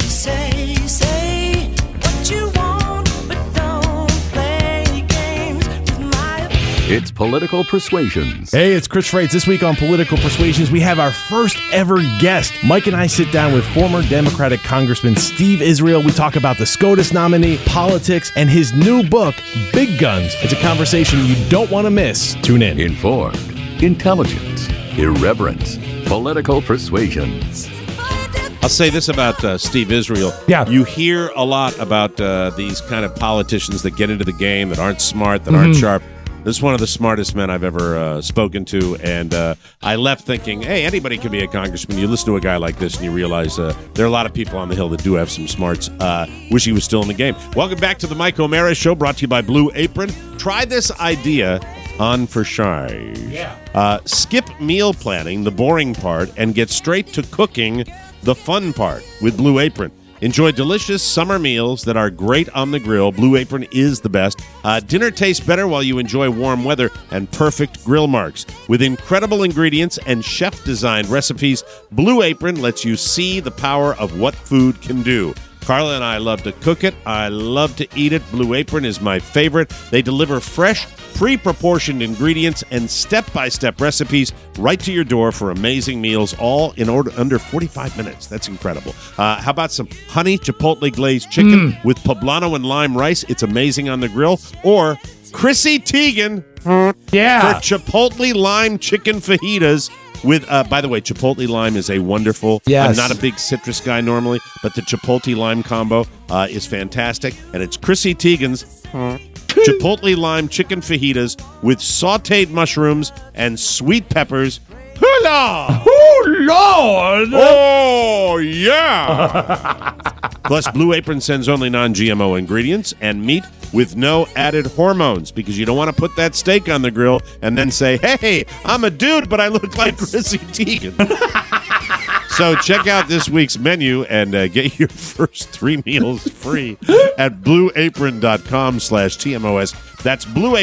what you want, but don't play games with my. It's Political Persuasions. Hey, it's Chris Freitz. This week on Political Persuasions, we have our first ever guest. Mike and I sit down with former Democratic Congressman Steve Israel. We talk about the SCOTUS nominee, politics, and his new book, Big Guns. It's a conversation you don't want to miss. Tune in. Informed, intelligent, irreverent, Political Persuasions. I'll say this about Steve Israel. Yeah. You hear a lot about these kind of politicians that get into the game, that aren't smart, that aren't sharp. This is one of the smartest men I've ever spoken to, and I left thinking, hey, anybody can be a congressman. You listen to a guy like this, and you realize there are a lot of people on the Hill that do have some smarts. Wish he was still in the game. Welcome back to the Mike O'Mara Show, brought to you by Blue Apron. Try this idea on for size. Yeah. Skip meal planning, the boring part, and get straight to cooking, the fun part, with Blue Apron. Enjoy delicious summer meals that are great on the grill. Blue Apron is the best. Dinner tastes better while you enjoy warm weather and perfect grill marks. With incredible ingredients and chef-designed recipes, Blue Apron lets you see the power of what food can do. Carla and I love to cook it. I love to eat it. Blue Apron is my favorite. They deliver fresh, pre-proportioned ingredients and step-by-step recipes right to your door for amazing meals, all in under 45 minutes. That's incredible. How about some honey chipotle glazed chicken with poblano and lime rice? It's amazing on the grill. Or Chrissy Teigen for chipotle lime chicken fajitas. With, by the way, chipotle lime is a wonderful. Yes. I'm not a big citrus guy normally, but the chipotle lime combo is fantastic, and it's Chrissy Teigen's chipotle lime chicken fajitas with sautéed mushrooms and sweet peppers. Hula! Oh, Lord! Oh, yeah! Plus, Blue Apron sends only non-GMO ingredients and meat with no added hormones, because you don't want to put that steak on the grill and then say, hey, I'm a dude, but I look like Chrissy Teigen. So check out this week's menu and get your first 3 meals free at blueapron.com/TMOS. That's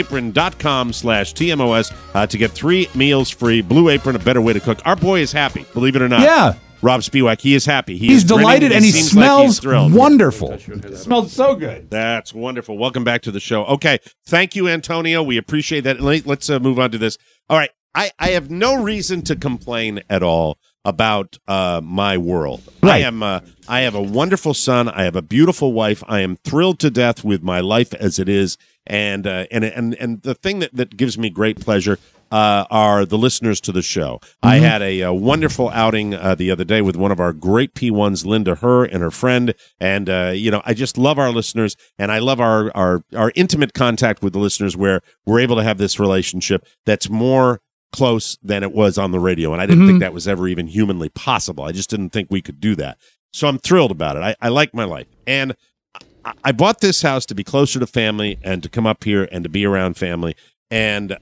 blueapron.com/TMOS to get 3 meals free. Blue Apron, a better way to cook. Our boy is happy, believe it or not. Yeah. Rob Spiewak, he is happy. He's delighted, and he seems like he's smells thrilled. wonderful. It smells so good. That's wonderful. Welcome back to the show. Okay, thank you, Antonio. We appreciate that. Let's move on to this. All right, I have no reason to complain at all about my world. Right. I have a wonderful son. I have a beautiful wife. I am thrilled to death with my life as it is, and the thing that gives me great pleasure are the listeners to the show. Mm-hmm. I had a wonderful outing the other day with one of our great P1s, Linda Herr, and her friend. And, I just love our listeners, and I love our intimate contact with the listeners where we're able to have this relationship that's more close than it was on the radio. And I didn't think that was ever even humanly possible. I just didn't think we could do that. So I'm thrilled about it. I like my life. And I bought this house to be closer to family and to come up here and to be around family. And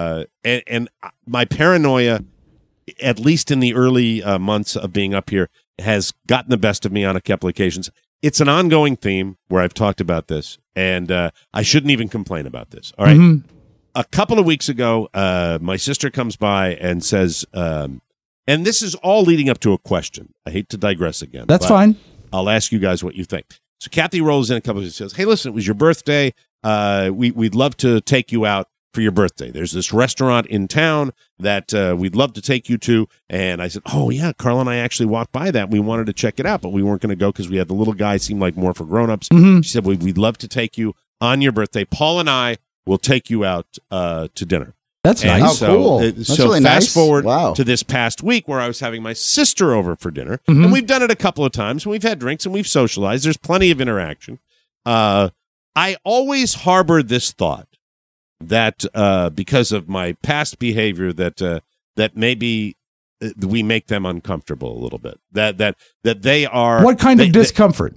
my paranoia, at least in the early months of being up here, has gotten the best of me on a couple occasions. It's an ongoing theme where I've talked about this, and I shouldn't even complain about this. All right. Mm-hmm. A couple of weeks ago, my sister comes by and says, and this is all leading up to a question. I hate to digress again. That's fine. I'll ask you guys what you think. So Kathy rolls in a couple of days and says, hey, listen, it was your birthday. We'd love to take you out for your birthday. There's this restaurant in town that we'd love to take you to. And I said, oh, yeah, Carl and I actually walked by that. We wanted to check it out, but we weren't going to go because we had the little guy seemed like more for grown-ups. Mm-hmm. She said, we'd love to take you on your birthday. Paul and I will take you out to dinner. That's nice. Oh, cool. That's so really fast nice. forward Wow. to this past week where I was having my sister over for dinner. Mm-hmm. And we've done it a couple of times. And we've had drinks and we've socialized. There's plenty of interaction. I always harbored this thought that because of my past behavior that maybe we make them uncomfortable a little bit. That they are. What kind of discomfort?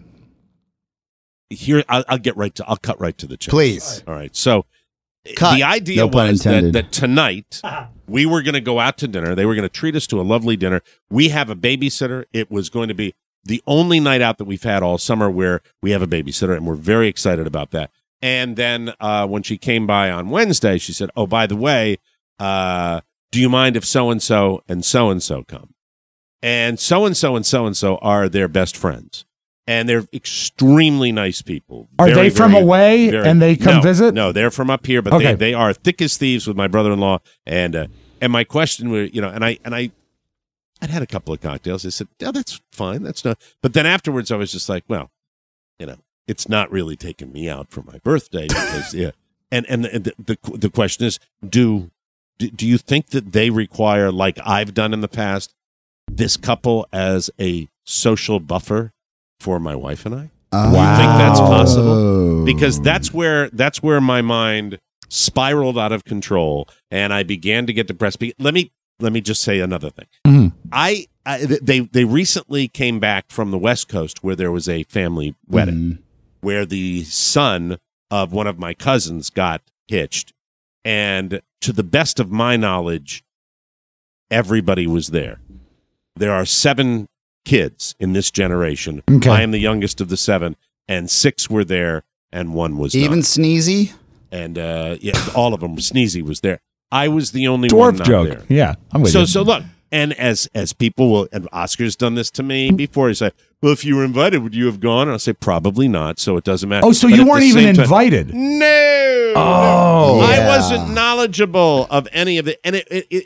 Here, I'll cut right to the chase. Please. All right. So Cut. the idea No pun was intended. that tonight we were going to go out to dinner. They were going to treat us to a lovely dinner. We have a babysitter. It was going to be the only night out that we've had all summer where we have a babysitter, and we're very excited about that. And then when she came by on Wednesday, she said, oh, by the way, do you mind if so-and-so and so-and-so come? And so-and-so and so-and-so are their best friends. And they're extremely nice people. Are they from away and they come visit? No, they're from up here, but Okay. they are thick as thieves with my brother-in-law. And my question was, I'd had a couple of cocktails. I said, oh, that's fine. That's not. But then afterwards, I was just like, well, it's not really taking me out for my birthday because yeah. And the question is, do you think that they require, like I've done in the past, this couple as a social buffer for my wife and I? Wow. Do you think that's possible? Because that's where my mind spiraled out of control, and I began to get depressed. Let me just say another thing. Mm-hmm. They recently came back from the West Coast where there was a family wedding where the son of one of my cousins got hitched, and to the best of my knowledge, everybody was there. There are 7 kids in this generation. Okay. I am the youngest of the 7, and 6 were there, and 1 was Even not. Sneezy? And all of them. Sneezy was there. I was the only Dwarf one not joke. there. Yeah, I'm with you. So look, and as people will, and Oscar's done this to me before. He said, "Well, if you were invited, would you have gone?" And I'll say, "Probably not." So it doesn't matter. Oh, so But you at the weren't even same time- invited? No. Oh, I yeah. wasn't knowledgeable of any of it, and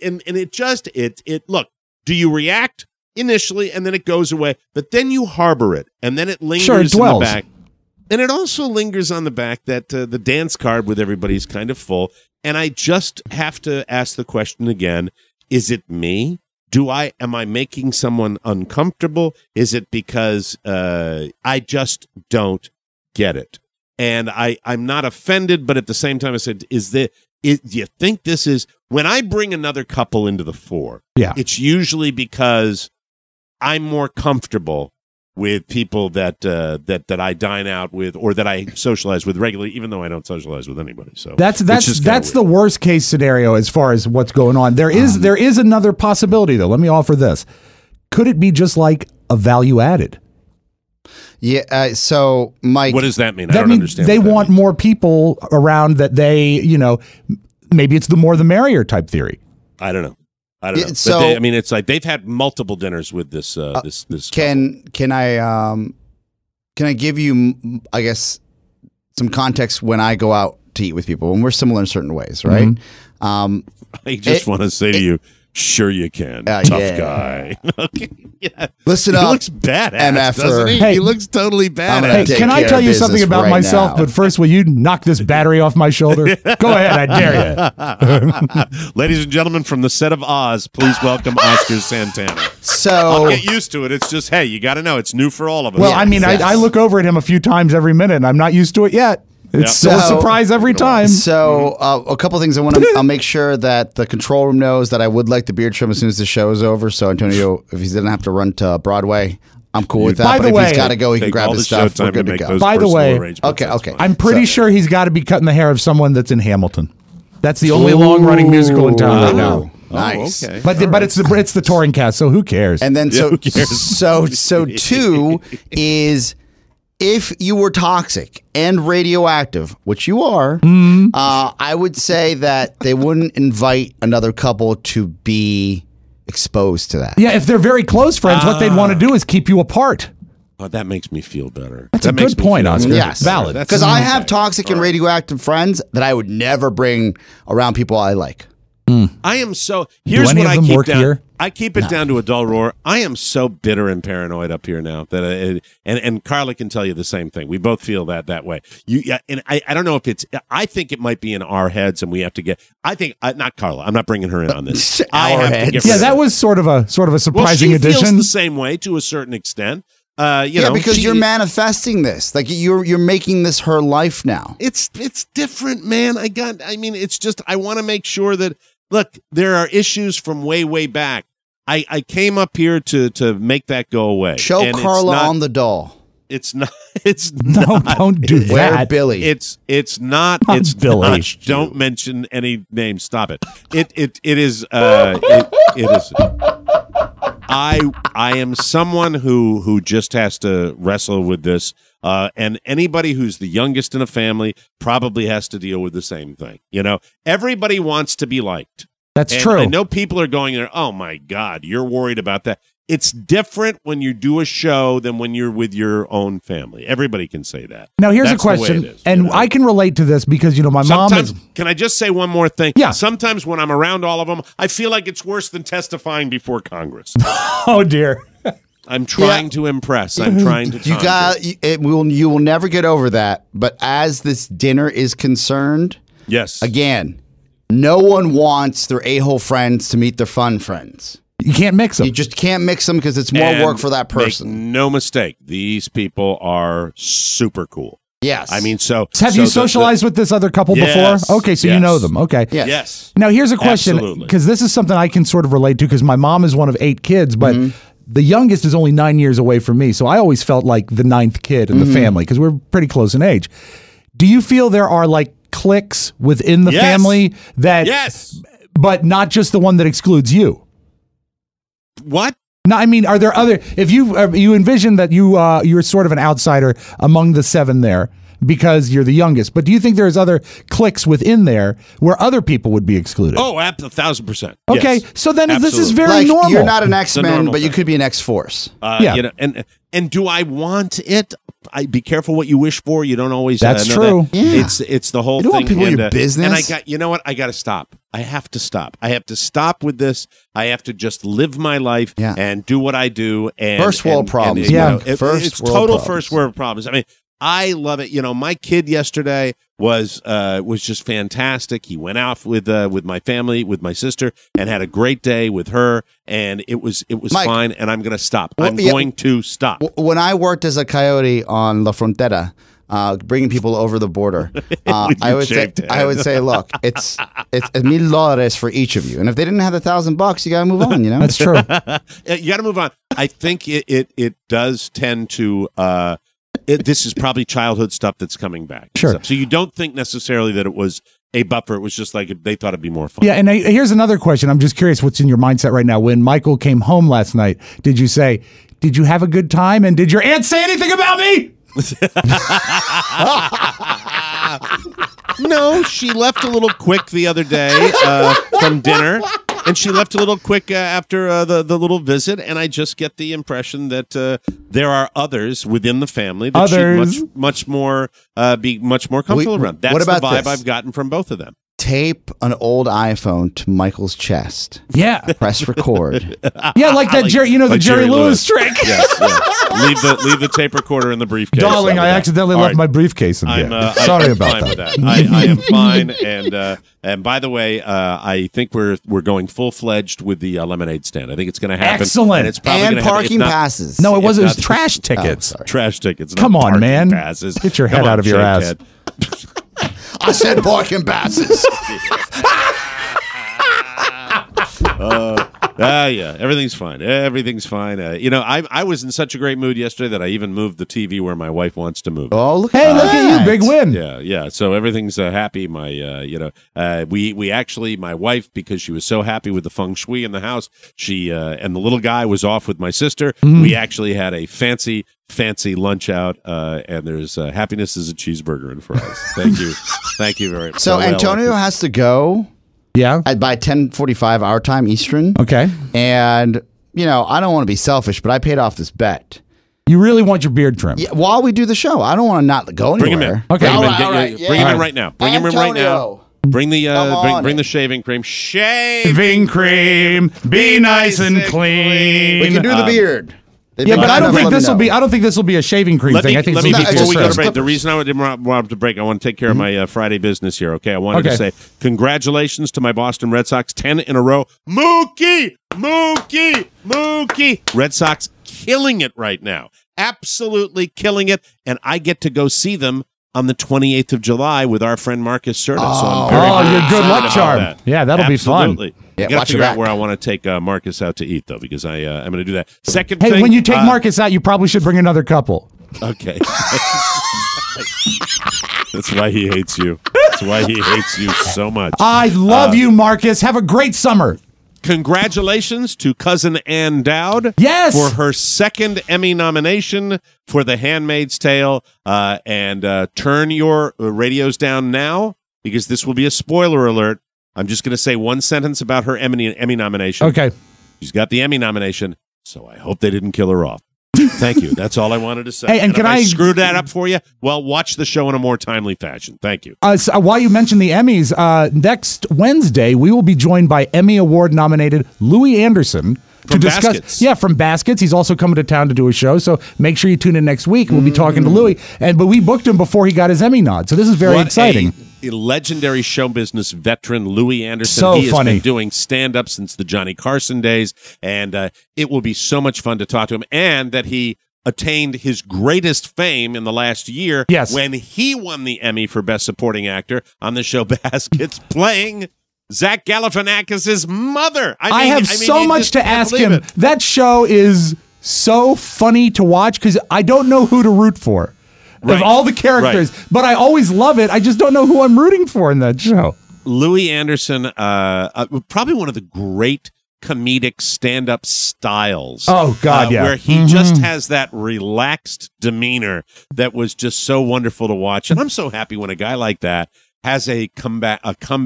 it. Look, do you react initially, and then it goes away, but then you harbor it, and then it lingers Sure, it in the dwells. back. And it also lingers on the back that the dance card with everybody's kind of full. And I just have to ask the question again, is it me? Am I making someone uncomfortable? Is it because I just don't get it? And I'm not offended, but at the same time I said, do you think this is, when I bring another couple into the fore, Yeah. it's usually because I'm more comfortable with people that I dine out with or that I socialize with regularly, even though I don't socialize with anybody. So That's the worst case scenario as far as what's going on. There is another possibility though. Let me offer this. could it be just like a value added? Yeah. So, Mike, what does that mean? I don't understand. They want more people around that they, maybe it's the more the merrier type theory. I don't know. So, but it's like they've had multiple dinners with this. This can I give you, I guess, some context when I go out to eat with people, and we're similar in certain ways, right? Mm-hmm. I just want to say to you, sure you can. Tough guy. Yeah. Listen up. He looks badass, MF-er. doesn't he? Hey, he looks totally badass. Hey, can I tell you something about right myself? now. But first, will you knock this battery off my shoulder? Go ahead, I dare you. Ladies and gentlemen, from the set of Oz, please welcome Oscar Santana. So I'll get used to it. It's just, hey, you got to know it's new for all of us. Well, I look over at him a few times every minute, and I'm not used to it yet. It's still a surprise every time. So a couple of things I want to. I'll make sure that the control room knows that I would like the beard trim as soon as the show is over. So Antonio, if he doesn't have to run to Broadway, I'm cool with that. By the way, if he's got to go, he can grab his stuff. We're good to go. By the way, okay. I'm pretty sure he's got to be cutting the hair of someone that's in Hamilton. That's the only long-running musical in town right now. Nice. Okay. But it's the touring cast, so who cares? And then so two is, if you were toxic and radioactive, which you are, I would say that they wouldn't invite another couple to be exposed to that. Yeah, if they're very close friends, what they'd want to do is keep you apart. Oh, that makes me feel better. That's a good point, Oscar. Yes. Valid. Because I have toxic and radioactive friends that I would never bring around people I like. I am so. Here's any what of I them keep work down. here? I keep it down to a dull roar. I am so bitter and paranoid up here now that and Carla can tell you the same thing. We both feel that way. And I don't know if it's. I think it might be in our heads, and we have to get. I think not Carla. I'm not bringing her in on this. I have to get. Yeah, that was sort of a surprising well, she addition. Feels the same way to a certain extent. Because you're manifesting this. Like you're making this her life now. It's different, man. It's just I want to make sure that. Look, there are issues from way back. I came up here to make that go away. Show and Carla on the doll. It's not. It's not. No, don't do that. Where Billy? It's not. Not it's Billy. not. Don't mention any names. Stop it. It is. It is. I am someone who just has to wrestle with this. And anybody who's the youngest in a family probably has to deal with the same thing. Everybody wants to be liked. That's and true. I know people are going there, oh my God, you're worried about that. It's different when you do a show than when you're with your own family. Everybody can say that. Now, here's That's a question, the way it is, and I can relate to this because, my mom is... Can I just say one more thing? Yeah. Sometimes when I'm around all of them, I feel like it's worse than testifying before Congress. Oh, dear. I'm trying to impress. I'm trying to You will never get over that. But as this dinner is concerned, yes. Again, no one wants their a-hole friends to meet their fun friends. You can't mix them. You just can't mix them because it's more work for that person. Make no mistake, these people are super cool. Yes. Have you socialized with this other couple before? Okay, so you know them. Okay. Yes. Now, here's a question, because this is something I can sort of relate to, because my mom is one of 8 kids, but the youngest is only 9 years away from me, so I always felt like the 9th kid in the family, because we're pretty close in age. Do you feel there are, cliques within the family that... Yes. But not just the one that excludes you? What? No, are there other? If you envision that you're sort of an outsider among the 7 there because you're the youngest, but do you think there's other cliques within there where other people would be excluded? Oh, 1,000%. Okay, yes. so then Absolutely. this is very normal. You're not an X-Men, but you could be an X-Force. Yeah. And do I want it? Be careful what you wish for. You don't always. That's know true. That. Yeah. It's the whole you don't thing. Want people in your business. And I got to stop. I have to stop. I have to stop with this. I have to just live my life and do what I do. And first world problems. It's total first world problems. I love it. My kid yesterday was just fantastic. He went out with my family, with my sister, and had a great day with her, and it was Mike, fine. And I'm going to stop. I'm going to stop. When I worked as a coyote on La Frontera, bringing people over the border, I would say, look, it's $1,000 for each of you, and if they didn't have $1,000, you got to move on. That's true. You got to move on. I think it does tend to. This is probably childhood stuff that's coming back. Sure. So you don't think necessarily that it was a buffer. It was just like they thought it'd be more fun. Yeah, and here's another question. I'm just curious what's in your mindset right now. When Michael came home last night, did you say, did you have a good time? And did your aunt say anything about me? No, she left a little quick the other day from dinner. And she left a little quick after the little visit, and I just get the impression that there are others within the family that she'd much more be much more comfortable around. That's what about the vibe this? I've gotten from both of them. Tape an old iPhone to Michael's chest. Yeah. Press record. Yeah, like that Jerry, the Jerry Lewis trick. Yes. Leave the tape recorder in the briefcase. Darling, I accidentally left my briefcase in here. Sorry I'm about fine that. with that. I am fine. And by the way, I think we're going full-fledged with the lemonade stand. I think it's going to happen. Excellent. And it's probably And gonna happen, parking if not- passes. No, it wasn't. It was not- trash tickets. Trash tickets. Come not on, parking man. Passes. Get your Come head on, out of your ass. shakehead. I said parking passes. Yeah, everything's fine. Everything's fine. I was in such a great mood yesterday that I even moved the TV where my wife wants to move. Oh, look Hey, at look at you, big win. Yeah. So everything's happy. My, we actually, my wife, because she was so happy with the feng shui in the house, she and the little guy was off with my sister. We actually had a fancy lunch out, and there's happiness is a cheeseburger and fries. Thank you very much. So Antonio has to go. Yeah. By 10:45 our time Eastern. Okay. And I don't want to be selfish, but I paid off this bet. You really want your beard trimmed? Yeah, while we do the show, I don't want to not go Bring anywhere. him in. Okay. Bring him in right now. Bring him in right now. Bring the bring the shaving cream. Shaving cream. Be nice and clean. We can do the beard. Yeah, but I don't think this will be. I don't think this will be a shaving cream thing. I think let me this will be before we go to just break. The reason I didn't want to break, I want to take care of my Friday business here. Okay, I wanted to say congratulations to my Boston Red Sox, 10 in a row. Mookie. Red Sox killing it right now, absolutely killing it, and I get to go see them on the 28th of July with our friend Marcus Serta. Your good luck charm. Yeah, that'll be fun. Yeah, I got to figure out where I want to take Marcus out to eat, though, because I'm going to do that. Second Hey, thing, when you take Marcus out, you probably should bring another couple. Okay. That's why he hates you. That's why he hates you so much. I love you, Marcus. Have a great summer. Congratulations to cousin Ann Dowd. Yes. For her second Emmy nomination for The Handmaid's Tale. And turn your radios down now, because this will be a spoiler alert. I'm just going to say one sentence about her Emmy nomination. Okay. She's got the Emmy nomination, so I hope they didn't kill her off. Thank you. That's all I wanted to say. Hey, and can if I screwed that up for you? Well, watch the show in a more timely fashion. Thank you. So while you mentioned the Emmys, next Wednesday we will be joined by Emmy Award nominated Louis Anderson to discuss. Baskets. Yeah, from Baskets. He's also coming to town to do a show, so make sure you tune in next week. We'll be talking to Louis, but we booked him before he got his Emmy nod, so this is very exciting. A legendary show business veteran, Louis Anderson. So he has funny. been doing stand-up since the Johnny Carson days, and it will be so much fun to talk to him, and that he attained his greatest fame in the last year when he won the Emmy for Best Supporting Actor on the show Baskets, playing Zach Galifianakis' mother. I have so much to ask him. That show is so funny to watch because I don't know who to root for. Of all the characters, but I always love it. I just don't know who I'm rooting for in that show. Louis Anderson, probably one of the great comedic stand-up styles. Oh, God, yeah. Where he just has that relaxed demeanor that was just so wonderful to watch. And I'm so happy when a guy like that has a comeback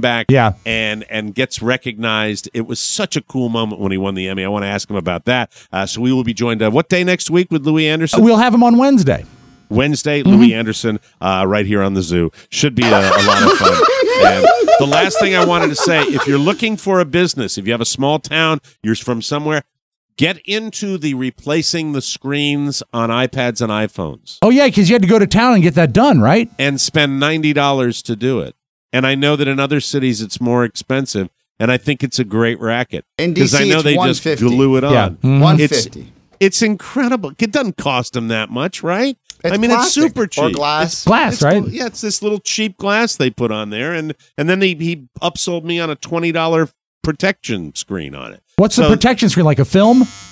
and gets recognized. It was such a cool moment when he won the Emmy. I want to ask him about that. So we will be joined what day next week with Louis Anderson? We'll have him on Wednesday. Louis Anderson, right here on the Zoo. Should be a lot of fun. And the last thing I wanted to say, if you're looking for a business, if you have a small town, you're from somewhere, get into the replacing the screens on iPads and iPhones. Oh, yeah, because you had to go to town and get that done, right? And spend $90 to do it. And I know that in other cities it's more expensive, and I think it's a great racket. In because DC, I know it's they just $150. glue it on. Yeah, $150. It's incredible. It doesn't cost them that much, right? It's it's plastic super cheap. or glass. It's glass, right? Yeah, it's this little cheap glass they put on there, and then he upsold me on a $20 protection screen on it. What's the protection screen, like a film?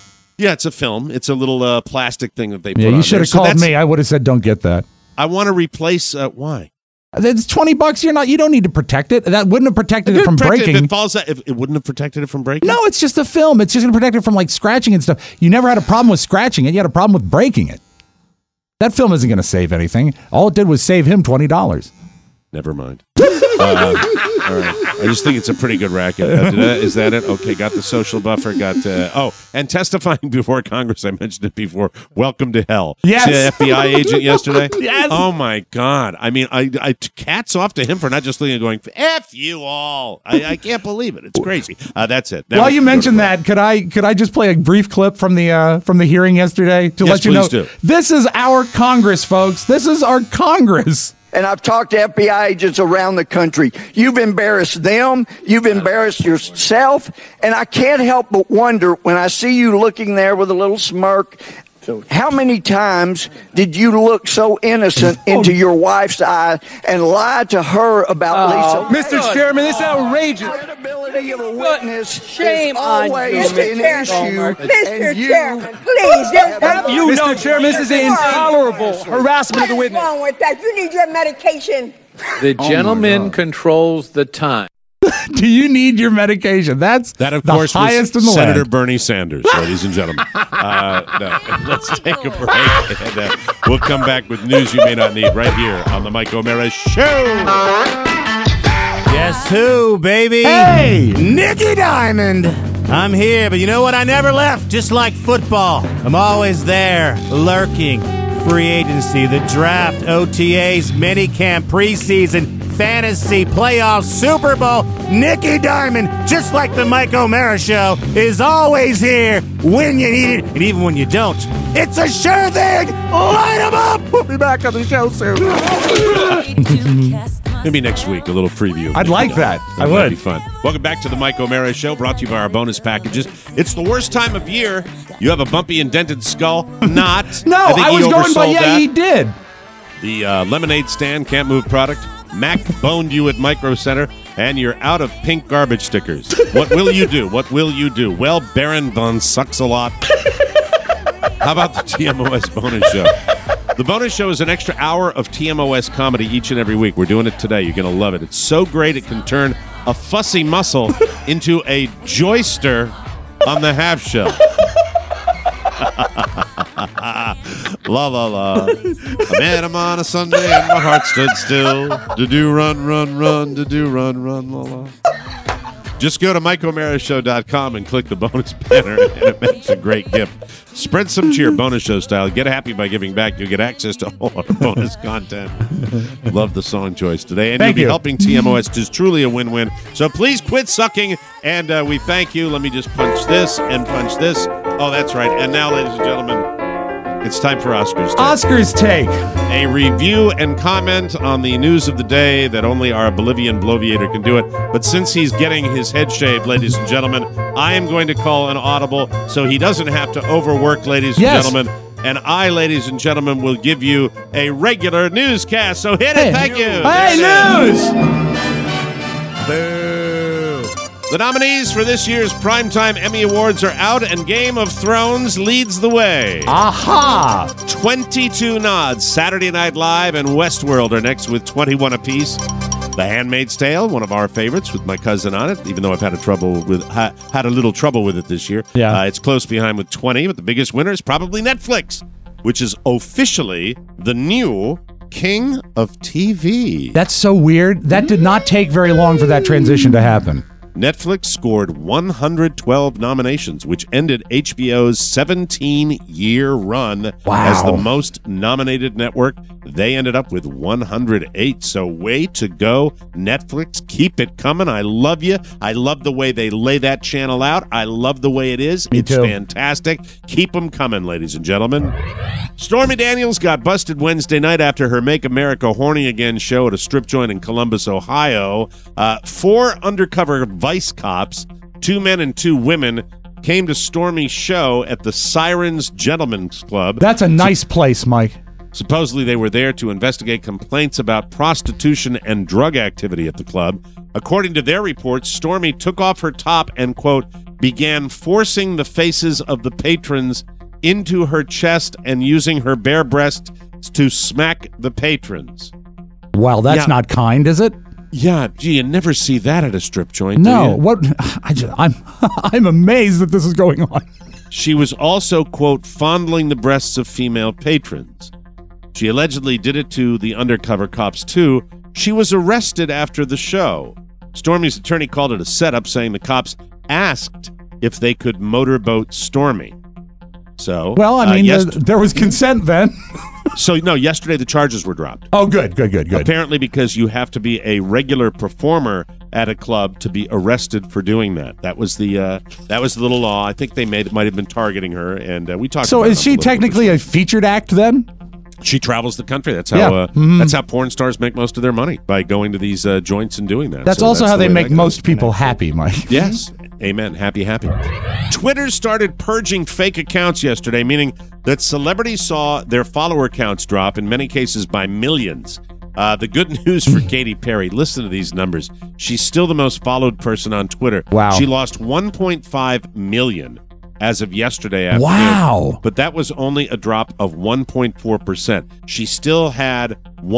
Yeah, it's a film. It's a little plastic thing that they put Yeah, on you should have called me. I would have said, don't get that. I want to replace, why? It's $20. You don't need to protect it. That wouldn't have protected it from breaking. If it falls out, it wouldn't have protected it from breaking? No, it's just a film. It's just going to protect it from like scratching and stuff. You never had a problem with scratching it. You had a problem with breaking it. That film isn't going to save anything. All it did was save him $20. Never mind. All right. I just think it's a pretty good racket. Is that it? Okay, got the social buffer. And testifying before Congress, I mentioned it before. Welcome to hell. Yes. See the FBI agent yesterday? Yes. Oh, my God. I mean, I cats off to him for not just looking and going, F you all. I can't believe it. It's crazy. That's it. While you mentioned that, could I just play a brief clip from the hearing yesterday to let you know? Do. This is our Congress, folks. This is our Congress. And I've talked to FBI agents around the country. You've embarrassed them. You've embarrassed yourself. And I can't help but wonder when I see you looking there with a little smirk, how many times did you look so innocent into your wife's eye and lie to her about Lisa? Mr. Chairman, this is outrageous. Credibility of a witness Shame is on always you, an Mr. issue. Mr. Chairman, please. Mr. Chairman, this is intolerable harassment of the witness. What's wrong with that? You need your medication. The gentleman controls the time. Do you need your medication? That of course, the highest was in the Senator land. Bernie Sanders, ladies and gentlemen. No, let's take a break, and we'll come back with news you may not need right here on the Mike O'Mara Show. Guess who, baby? Hey! Nicky Diamond! I'm here, but you know what? I never left, just like football. I'm always there, lurking. Free agency, the draft, OTAs, minicamp, preseason, fantasy, playoffs, Super Bowl. Nicky Diamond, just like the Mike O'Mara Show, is always here when you need it, and even when you don't. It's a sure thing! Light 'em up! We'll be back on the show soon. Maybe next week, a little preview. I'd like that. That would be fun. Welcome back to the Mike O'Mara Show, brought to you by our bonus packages. It's the worst time of year. You have a bumpy indented skull? Not. No, think I was he going by, oversold yeah, that. he did. The lemonade stand can't move product. Mac boned you at Micro Center, and you're out of pink garbage stickers. What will you do? What will you do? Well, Baron von Sucks-a-Lot. How about the TMOS bonus show? The bonus show is an extra hour of TMOS comedy each and every week. We're doing it today. You're going to love it. It's so great it can turn a fussy muscle into a joyster on the half shell. La la la. I met him on a Sunday and my heart stood still. Do run, run, run, do run, run, la la. Just go to MikeO'MaraShow.com and click the bonus banner, and it makes a great gift. Spread some cheer, bonus show style. Get happy by giving back. You'll get access to all our bonus content. Love the song choice today. And Thank you'll be you. helping TMOS. It is truly a win-win. So please quit sucking, and we thank you. Let me just punch this and punch this. Oh, that's right. And now, ladies and gentlemen, it's time for Oscars Take. Oscars Take. A review and comment on the news of the day that only our Bolivian bloviator can do it. But since he's getting his head shaved, ladies and gentlemen, I am going to call an audible so he doesn't have to overwork, ladies and gentlemen. And I, ladies and gentlemen, will give you a regular newscast. So hit it. Thank you. Hey, news! Boo. The nominees for this year's Primetime Emmy Awards are out, and Game of Thrones leads the way. Aha! 22 nods. Saturday Night Live and Westworld are next with 21 apiece. The Handmaid's Tale, one of our favorites, with my cousin on it, even though I've had a little trouble with it this year. Yeah. It's close behind with 20, but the biggest winner is probably Netflix, which is officially the new king of TV. That's so weird. That did not take very long for that transition to happen. Netflix scored 112 nominations, which ended HBO's 17-year run as the most nominated network. They ended up with 108. So way to go, Netflix. Keep it coming. I love you. I love the way they lay that channel out. I love the way it is. Me It's too. fantastic. Keep them coming, ladies and gentlemen. Stormy Daniels got busted Wednesday night after her Make America Horny Again show at a strip joint in Columbus, Ohio. 4 undercover Vice cops, 2 men and 2 women, came to Stormy's show at the Sirens Gentlemen's Club. That's a nice place, Mike. Supposedly, they were there to investigate complaints about prostitution and drug activity at the club. According to their reports, Stormy took off her top and, quote, began forcing the faces of the patrons into her chest and using her bare breasts to smack the patrons. Well, that's not kind, is it? Yeah, gee, you never see that at a strip joint. No, do you? what? I'm amazed that this is going on. She was also, quote, fondling the breasts of female patrons. She allegedly did it to the undercover cops, too. She was arrested after the show. Stormy's attorney called it a setup, saying the cops asked if they could motorboat Stormy. So, well, I mean, there was consent then. So, no, yesterday the charges were dropped. Oh, good. Apparently because you have to be a regular performer at a club to be arrested for doing that. That was the little law. I think they might have been targeting her, and we talked. So, about is she technically a featured act then? She travels the country. That's how that's how porn stars make most of their money, by going to these joints and doing that. That's also how they make most people happy, Mike. Yes. Amen. Happy. Twitter started purging fake accounts yesterday, meaning that celebrities saw their follower counts drop, in many cases by millions. The good news for Katy Perry, listen to these numbers. She's still the most followed person on Twitter. Wow. She lost 1.5 million as of yesterday afternoon. Wow. But that was only a drop of 1.4%. She still had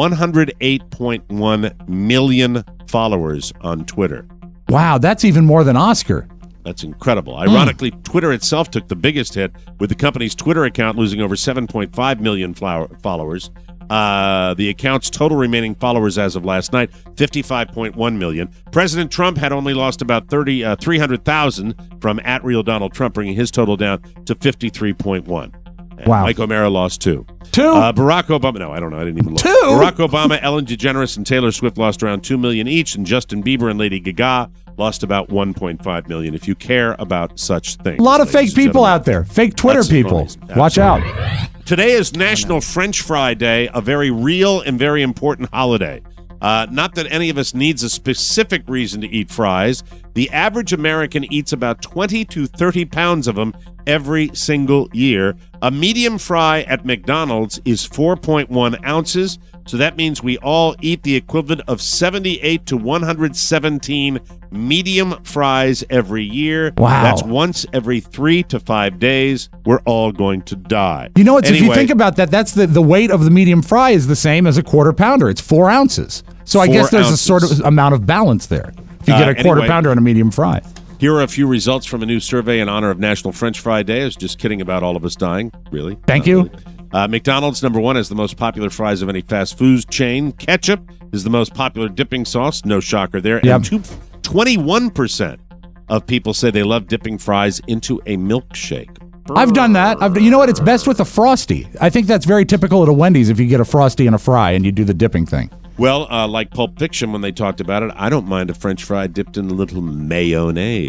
108.1 million followers on Twitter. Wow, that's even more than Oscar. That's incredible. Ironically, Twitter itself took the biggest hit, with the company's Twitter account losing over 7.5 million followers. The account's total remaining followers as of last night, 55.1 million. President Trump had only lost about 300,000 from @RealDonaldTrump, bringing his total down to 53.1. And wow. Mike O'Mara lost 2. Barack Obama, no, I don't know. I didn't even look. 2? Barack Obama, Ellen DeGeneres, and Taylor Swift lost around 2 million each, and Justin Bieber and Lady Gaga lost about 1.5 million, if you care about such things. A lot of fake people out there. Fake Twitter people. Watch out. Today is National French Fry Day, a very real and very important holiday. Not that any of us needs a specific reason to eat fries. The average American eats about 20 to 30 pounds of them every single year. A medium fry at McDonald's is 4.1 ounces, so that means we all eat the equivalent of 78 to 117 medium fries every year. Wow. That's once every 3 to 5 days. We're all going to die. You know, if you think about that, that's the weight of the medium fry is the same as a quarter pounder. It's 4 ounces. So I guess there's a sort of amount of balance there. If you get a quarter pounder and a medium fry. Here are a few results from a new survey in honor of National French Fry Day. I was just kidding about all of us dying, really. Thank you. Really. McDonald's, number 1, is the most popular fries of any fast food chain. Ketchup is the most popular dipping sauce. No shocker there. Yep. And 21% of people say they love dipping fries into a milkshake. I've done that. You know what? It's best with a Frosty. I think that's very typical at a Wendy's if you get a Frosty and a fry and you do the dipping thing. Well, like Pulp Fiction, when they talked about it, I don't mind a French fry dipped in a little mayonnaise.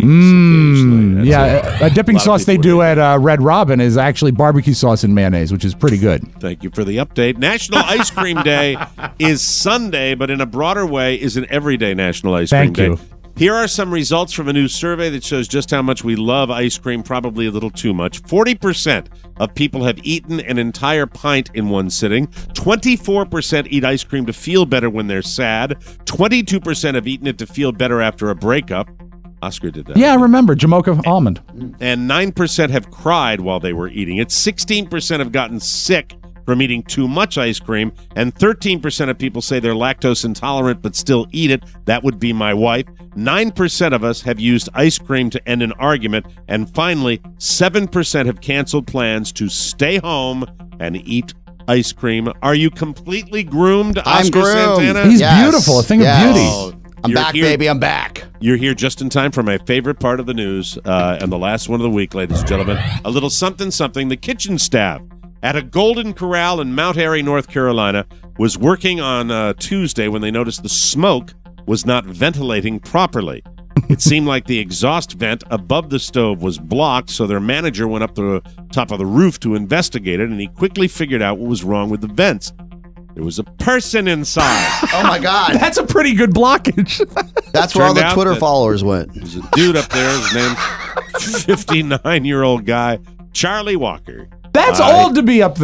Yeah, a dipping sauce they do at Red Robin is actually barbecue sauce and mayonnaise, which is pretty good. Thank you for the update. National Ice Cream Day is Sunday, but in a broader way is an everyday National Ice Cream Day. Thank you. Here are some results from a new survey that shows just how much we love ice cream, probably a little too much. 40% of people have eaten an entire pint in one sitting. 24% eat ice cream to feel better when they're sad. 22% have eaten it to feel better after a breakup. Oscar did that. Yeah, I remember. Jamocha almond. And 9% have cried while they were eating it. 16% have gotten sick from eating too much ice cream, and 13% of people say they're lactose intolerant but still eat it. That would be my wife. 9% of us have used ice cream to end an argument, and finally, 7% have canceled plans to stay home and eat ice cream. Are you completely groomed, Oscar I'm groomed. Santana? He's beautiful, a thing of beauty. Oh, I'm back, baby. I'm back. You're here just in time for my favorite part of the news, and the last one of the week, ladies and gentlemen. A little something. The kitchen staff at a Golden Corral in Mount Airy, North Carolina, was working on Tuesday when they noticed the smoke was not ventilating properly. It seemed like the exhaust vent above the stove was blocked, so their manager went up the top of the roof to investigate it, and he quickly figured out what was wrong with the vents. There was a person inside. Oh, my God. That's a pretty good blockage. That's where all the Twitter followers went. There's a dude up there, his name, 59-year-old guy, Charlie Walker. That's old to be up there.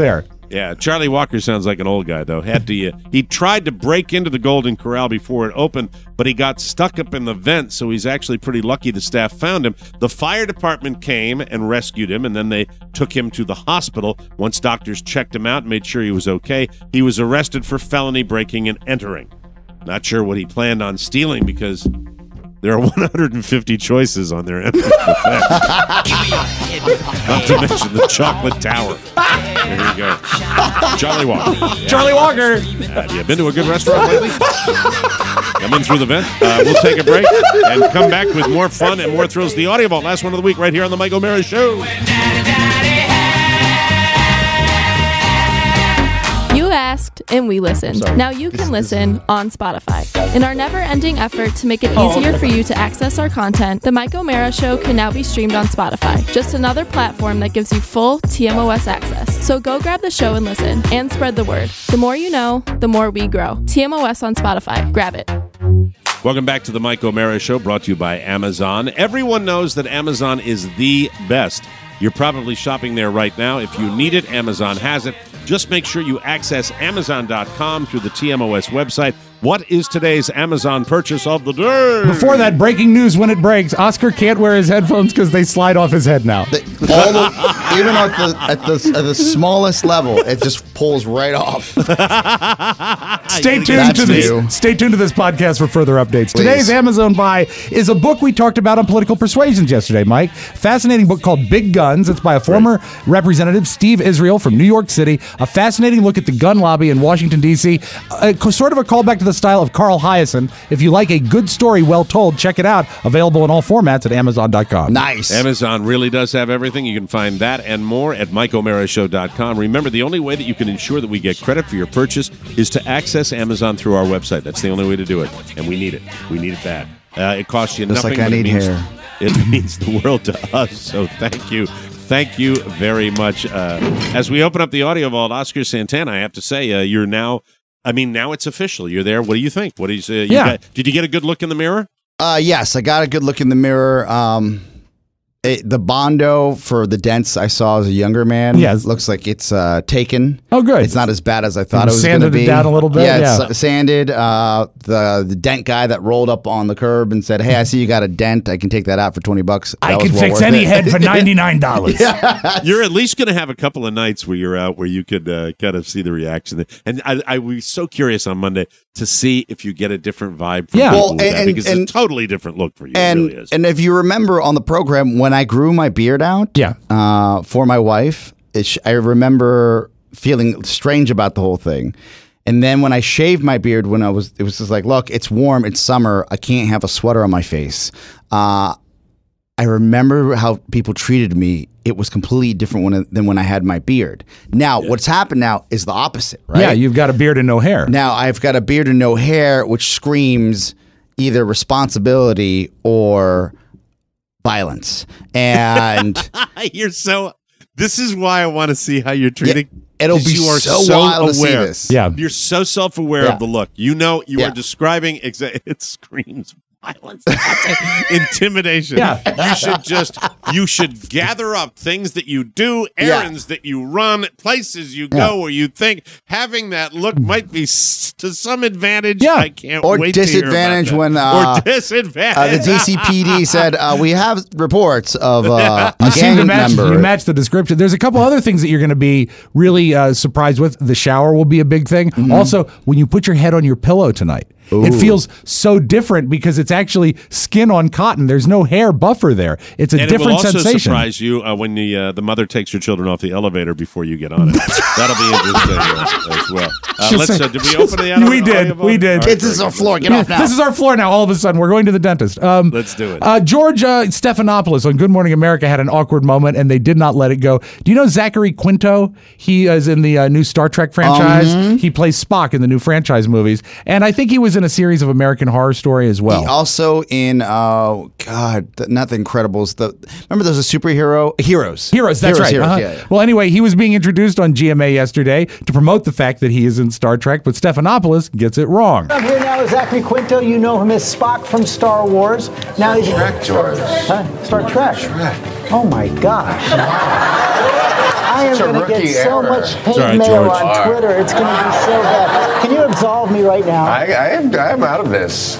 Yeah, Charlie Walker sounds like an old guy, though. He tried to break into the Golden Corral before it opened, but he got stuck up in the vent, so he's actually pretty lucky the staff found him. The fire department came and rescued him, and then they took him to the hospital. Once doctors checked him out and made sure he was okay, he was arrested for felony breaking and entering. Not sure what he planned on stealing because there are 150 choices on their envelope. Not to mention the chocolate tower. There you go. Charlie Walker. Yeah. Charlie Walker. Have you been to a good restaurant lately? Come in through the vent. We'll take a break and come back with more fun and more thrills. The Audio Vault, last one of the week, right here on the Mike O'Mara Show. You asked, and we listened. Now you can listen on Spotify. In our never-ending effort to make it easier for you to access our content, The Mike O'Mara Show can now be streamed on Spotify. Just another platform that gives you full TMOS access. So go grab the show and listen, and spread the word. The more you know, the more we grow. TMOS on Spotify. Grab it. Welcome back to the Mike O'Mara Show, brought to you by Amazon. Everyone knows that Amazon is the best. You're probably shopping there right now. If you need it, Amazon has it. Just make sure you access Amazon.com through the TMOS website. What is today's Amazon purchase of the day? Before that, breaking news when it breaks. Oscar can't wear his headphones because they slide off his head now. Even at the smallest level, it just pulls right off. Stay tuned to this podcast for further updates. Please. Today's Amazon buy is a book we talked about on Political Persuasions yesterday, Mike. Fascinating book called Big Guns. It's by a former representative, Steve Israel from New York City. A fascinating look at the gun lobby in Washington, D.C. Sort of a callback to the style of Carl Hiaasen. If you like a good story well told, check it out. Available in all formats at Amazon.com. Nice. Amazon really does have everything. You can find that and more at MikeO'MaraShow.com. Remember, the only way that you can ensure that we get credit for your purchase is to access Amazon through our website. That's the only way to do it, and we need it. We need it bad. It costs you Just nothing. like I need hair. hair. It means the world to us, so thank you. Thank you very much. As we open up the Audio Vault, Oscar Santana, I have to say, you're now... now it's official. You're there. What do you think? What do you say? Did you get a good look in the mirror? Yes, I got a good look in the mirror. The Bondo for the dents I saw as a younger man. Yeah, looks like it's taken. Oh, good. It's not as bad as I thought it was going to be. Sanded it down a little bit. Yeah, it's sanded. The dent guy that rolled up on the curb and said, "Hey, I see you got a dent. I can take that out for $20. I can fix any head for $99." Yeah. You're at least going to have a couple of nights where you're out where you could kind of see the reaction. And I was so curious on Monday to see if you get a different vibe from people with that, because it's a totally different look for you. It really is. And if you remember on the program, when I grew my beard out for my wife, I remember feeling strange about the whole thing. And then when I shaved my beard, it was just like, look, it's warm, it's summer, I can't have a sweater on my face. I remember how people treated me. It was completely different than when I had my beard. Now, what's happened now is the opposite, right? Yeah, you've got a beard and no hair. Now, I've got a beard and no hair, which screams either responsibility or violence. And this is why I want to see how you're treating. It'll be you are so wild to see this. Yeah. You're so self-aware of the look. You know, you are describing it screams violence, intimidation. Yeah. You should gather up things that you do, errands that you run, places you go where you think having that look might be to some advantage. Yeah. I can't or wait disadvantage to hear about when or disadvantage. the DCPD said we have reports of a You seem gang to match, member. you match the description. There's a couple other things that you're going to be really surprised with. The shower will be a big thing. Mm-hmm. Also, when you put your head on your pillow tonight, it feels so different because it's actually skin on cotton. There's no hair buffer there. It's a different it will also sensation. surprise you when the mother takes your children off the elevator before you get on it. That'll be interesting as well. Did we open the We did. We did. This is our floor. Get off now. This is our floor now. All of a sudden, we're going to the dentist. Let's do it. George Stephanopoulos on Good Morning America had an awkward moment, and they did not let it go. Do you know Zachary Quinto? He is in the new Star Trek franchise. He plays Spock in the new franchise movies, and I think he was in a series of American Horror Story as well. He also in not the Incredibles. Remember there's a superhero Heroes. That's right. Heroes, Uh-huh. yeah. Well, anyway, he was being introduced on GMA yesterday to promote the fact that he is in Star Trek, but Stephanopoulos gets it wrong. I'm here now with Zachary Quinto. You know him as Spock from Star Wars. Now he's Trek, George. Star Trek. Oh my gosh. I am such a going to get rookie so error. much hate Sorry, mail George. on Twitter. It's going to be so bad. Can you absolve me right now? I am out of this.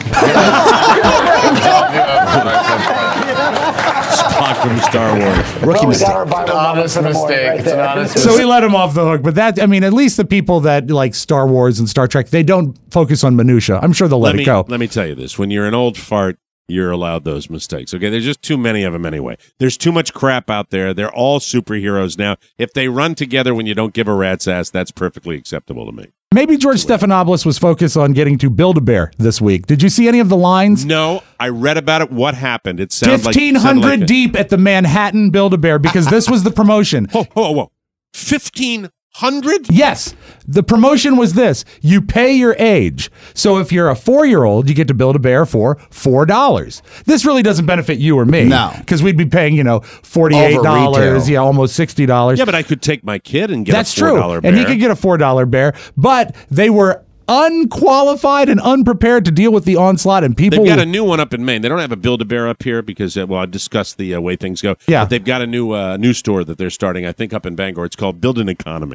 Spock from Star Wars. Rookie mistake. Honest mistake. It's an honest So we let him off the hook, but that, I mean, at least the people that like Star Wars and Star Trek, they don't focus on minutia. I'm sure they'll let it go. Let me tell you this. When you're an old fart, you're allowed those mistakes. Okay, there's just too many of them anyway. There's too much crap out there. They're all superheroes now. If they run together when you don't give a rat's ass, that's perfectly acceptable to me. Maybe George Stephanopoulos was focused on getting to Build-A-Bear this week. Did you see any of the lines? No, I read about it. What happened? It sounded 1,500 deep at the Manhattan Build-A-Bear because this was the promotion. Whoa. 1,500? Yes. The promotion was this. You pay your age. So if you're a 4-year-old, you get to build a bear for $4. This really doesn't benefit you or me. No. Because we'd be paying, $48. Over retail. Yeah, almost $60. Yeah, but I could take my kid and get That's a $4 true. bear. And he could get a $4 bear. But they were unqualified and unprepared to deal with the onslaught, and people. They've got a new one up in Maine. They don't have a Build-A-Bear up here because, I discussed the way things go. Yeah. But they've got a new store that they're starting, I think, up in Bangor. It's called Build an Economy.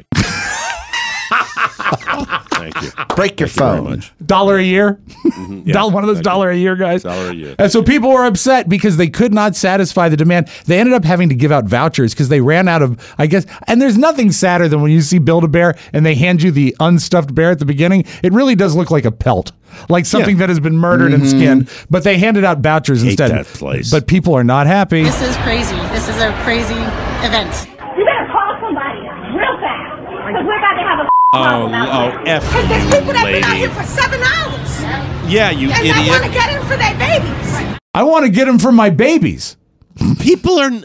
Thank you. Break your Thank you phone. very much. $1 a year? Yeah, One of those $1 a year guys? $1 a year. And so people were upset because they could not satisfy the demand. They ended up having to give out vouchers because they ran out of, I guess, and there's nothing sadder than when you see Build-A-Bear and they hand you the unstuffed bear at the beginning. It really does look like a pelt, like something that has been murdered and skinned, but they handed out vouchers Hate instead. that place. But people are not happy. This is crazy. This is a crazy event. You better call somebody real fast. Because we're about to have a problem out there. F Because there's people that have been out lady. here for 7 hours. Yeah, you And they want to idiot. get in for their babies. I want to get them for my babies. People are.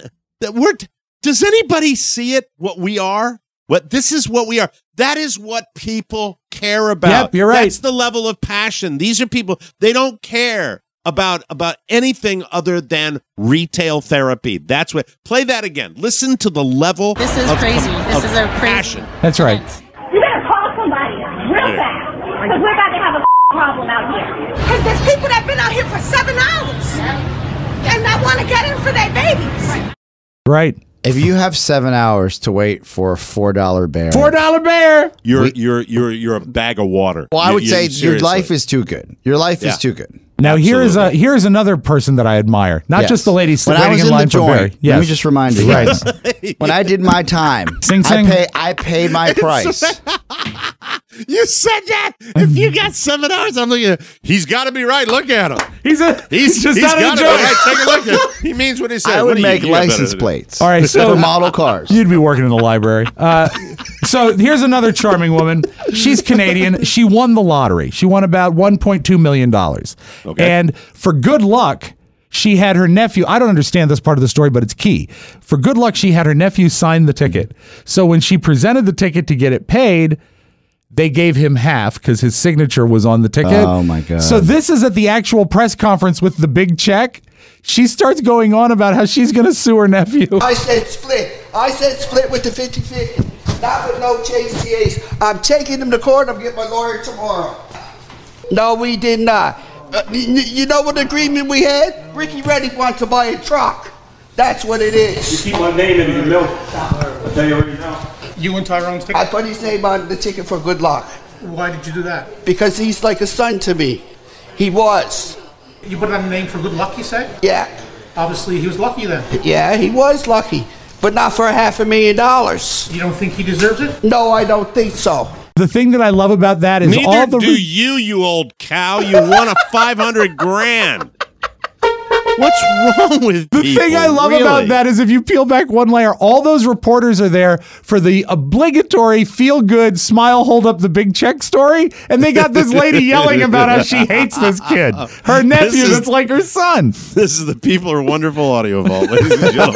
Does anybody see it? What we are? This is what we are. That is what people care about. Yep, you're right. That's the level of passion. These are people. They don't care about anything other than retail therapy. That's what. Play that again. Listen to the level. This is of crazy. This is a crazy passion. That's right. You better call somebody real fast. Because we're about to have a problem out here. Because there's people that have been out here for 7 hours. And they want to get in for their babies. Right. If you have 7 hours to wait for a $4 bear, $4 bear. You're a bag of water. well, I would say your seriously. life is too good. Your life is too good. Now Absolutely. here's another person that I admire. Not Yes. just the lady When I waiting was in in line the for bear. joint, Yes. let me just remind you Right. guys. When I did my time, Sing, sing. I paid my price. You said that. If you got 7 hours, I'm looking at. He's got to be right. Look at him. He's just he's out of gotta the be joke. right. Take a look at. He means what he said. I What would do you- make you got better license to do? plates. All right, so for model cars. You'd be working in the library. So here's another charming woman. She's Canadian. She won the lottery. She won about $1.2 million. Okay. And for good luck, she had her nephew. I don't understand this part of the story, but it's key. For good luck, she had her nephew sign the ticket. So when she presented the ticket to get it paid, they gave him half because his signature was on the ticket. Oh, my God. So this is at the actual press conference with the big check. She starts going on about how she's going to sue her nephew. I said split. I said split with the 50-50. Not with no JCAs. I'm taking them to court. I'm getting my lawyer tomorrow. No, we did not. You know what agreement we had? Ricky Reddick wants to buy a truck. That's what it is. You keep my name in your milk. I'll tell you right now. You and Tyrone's ticket? I put his name on the ticket for good luck. Why did you do that? Because he's like a son to me. He was. You put on the name for good luck, you said? Yeah. Obviously, he was lucky then. Yeah, he was lucky. But not for $500,000. You don't think he deserves it? No, I don't think so. The thing that I love about that is Neither all the do you old cow. You won a $500,000. What's wrong with The people? thing I love Really? about that is if you peel back one layer, all those reporters are there for the obligatory feel good, smile, hold up the big check story. And they got this lady yelling about how she hates this kid. Her nephew that's like her son. This is the People Are Wonderful audio vault, ladies and gentlemen.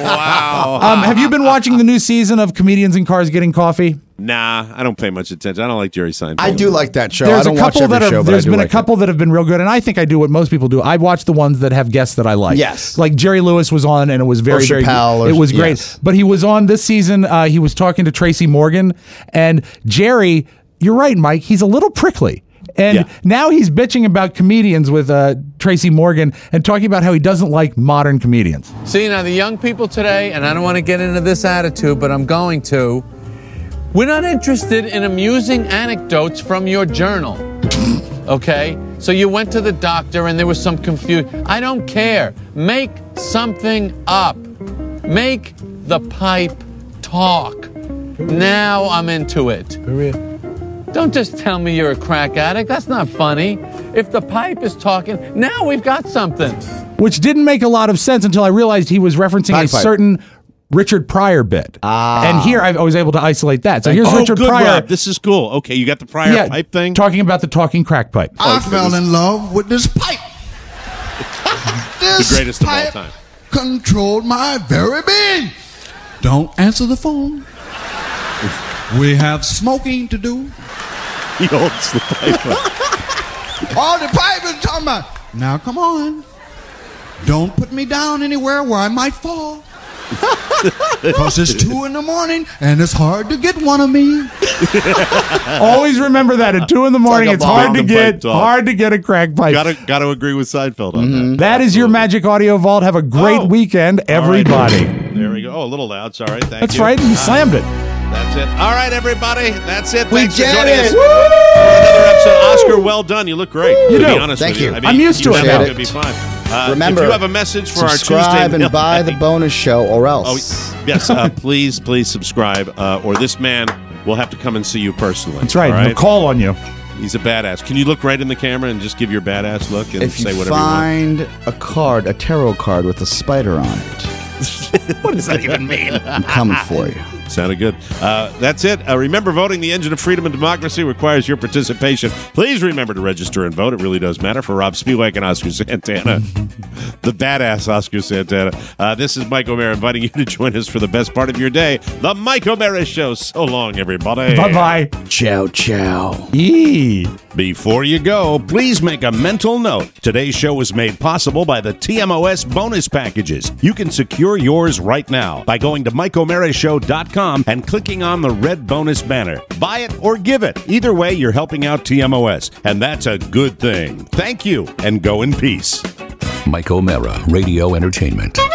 Wow. Have you been watching the new season of Comedians in Cars Getting Coffee? Nah, I don't pay much attention. I don't like Jerry Seinfeld. I do like that show. There's I don't a couple watch every that are, show, but there's I do been like a couple that have been real good, and I think I do what most people do. I watch the ones that have guests that I like. Yes. Like Jerry Lewis was on, and it was very, very Chappelle, good. It was great. yes. But he was on this season. He was talking to Tracy Morgan, and Jerry. You're right, Mike. He's a little prickly. And now he's bitching about comedians with Tracy Morgan and talking about how he doesn't like modern comedians. See, now the young people today, and I don't want to get into this attitude, but I'm going to, we're not interested in amusing anecdotes from your journal. Okay? So you went to the doctor and there was some confusion. I don't care. Make something up. Make the pipe talk. Now I'm into it. Don't just tell me you're a crack addict. That's not funny. If the pipe is talking, now we've got something. Which didn't make a lot of sense until I realized he was referencing a certain Richard Pryor bit. And here I was able to isolate that. So here's Richard good, Pryor. Rob. This is cool. Okay, you got the Pryor pipe thing? Talking about the talking crack pipe. I fell in love with this pipe. The greatest of all time. Controlled my very being. Don't answer the phone. We have smoking to do. He holds the pipe up. All the pipe is talking about. Now come on. Don't put me down anywhere where I might fall. Because it's 2 a.m. and it's hard to get one of me. Always remember that at 2 a.m. it's hard to get a crack pipe. Got to agree with Seinfeld on that. That is your Magic Audio Vault. Have a great weekend, everybody. There we go. Oh, a little loud. Sorry. Thank you. That's right. You slammed it. That's it. All right, everybody. That's it. We Thanks for did joining it. us for another episode. Oscar, well done. You look great. You to do. be honest Thank with you. you. I mean, I'm used to it. It'll be fine. Remember, if you have a message for our Tuesday subscribe and buy the mailbag- bonus show, or else. Oh, yes. Please subscribe, or this man will have to come and see you personally. That's right. All We'll call on you. He's a badass. Can you look right in the camera and just give your badass look and If say you whatever find a card, a tarot card with a spider on it, what does that even mean? I'm coming for you. Sounded good. That's it. Remember, voting the engine of freedom and democracy requires your participation. Please remember to register and vote. It really does matter. For Rob Spiewak and Oscar Santana, the badass Oscar Santana, this is Mike O'Meara inviting you to join us for the best part of your day, The Mike O'Meara Show. So long, everybody. Bye-bye. Ciao, ciao. Yee. Before you go, please make a mental note. Today's show was made possible by the TMOS bonus packages. You can secure yours right now by going to MikeO'MearaShow.com and clicking on the red bonus banner. Buy it or give it. Either way, you're helping out TMOS, and that's a good thing. Thank you, and go in peace. Mike O'Meara, Radio Entertainment.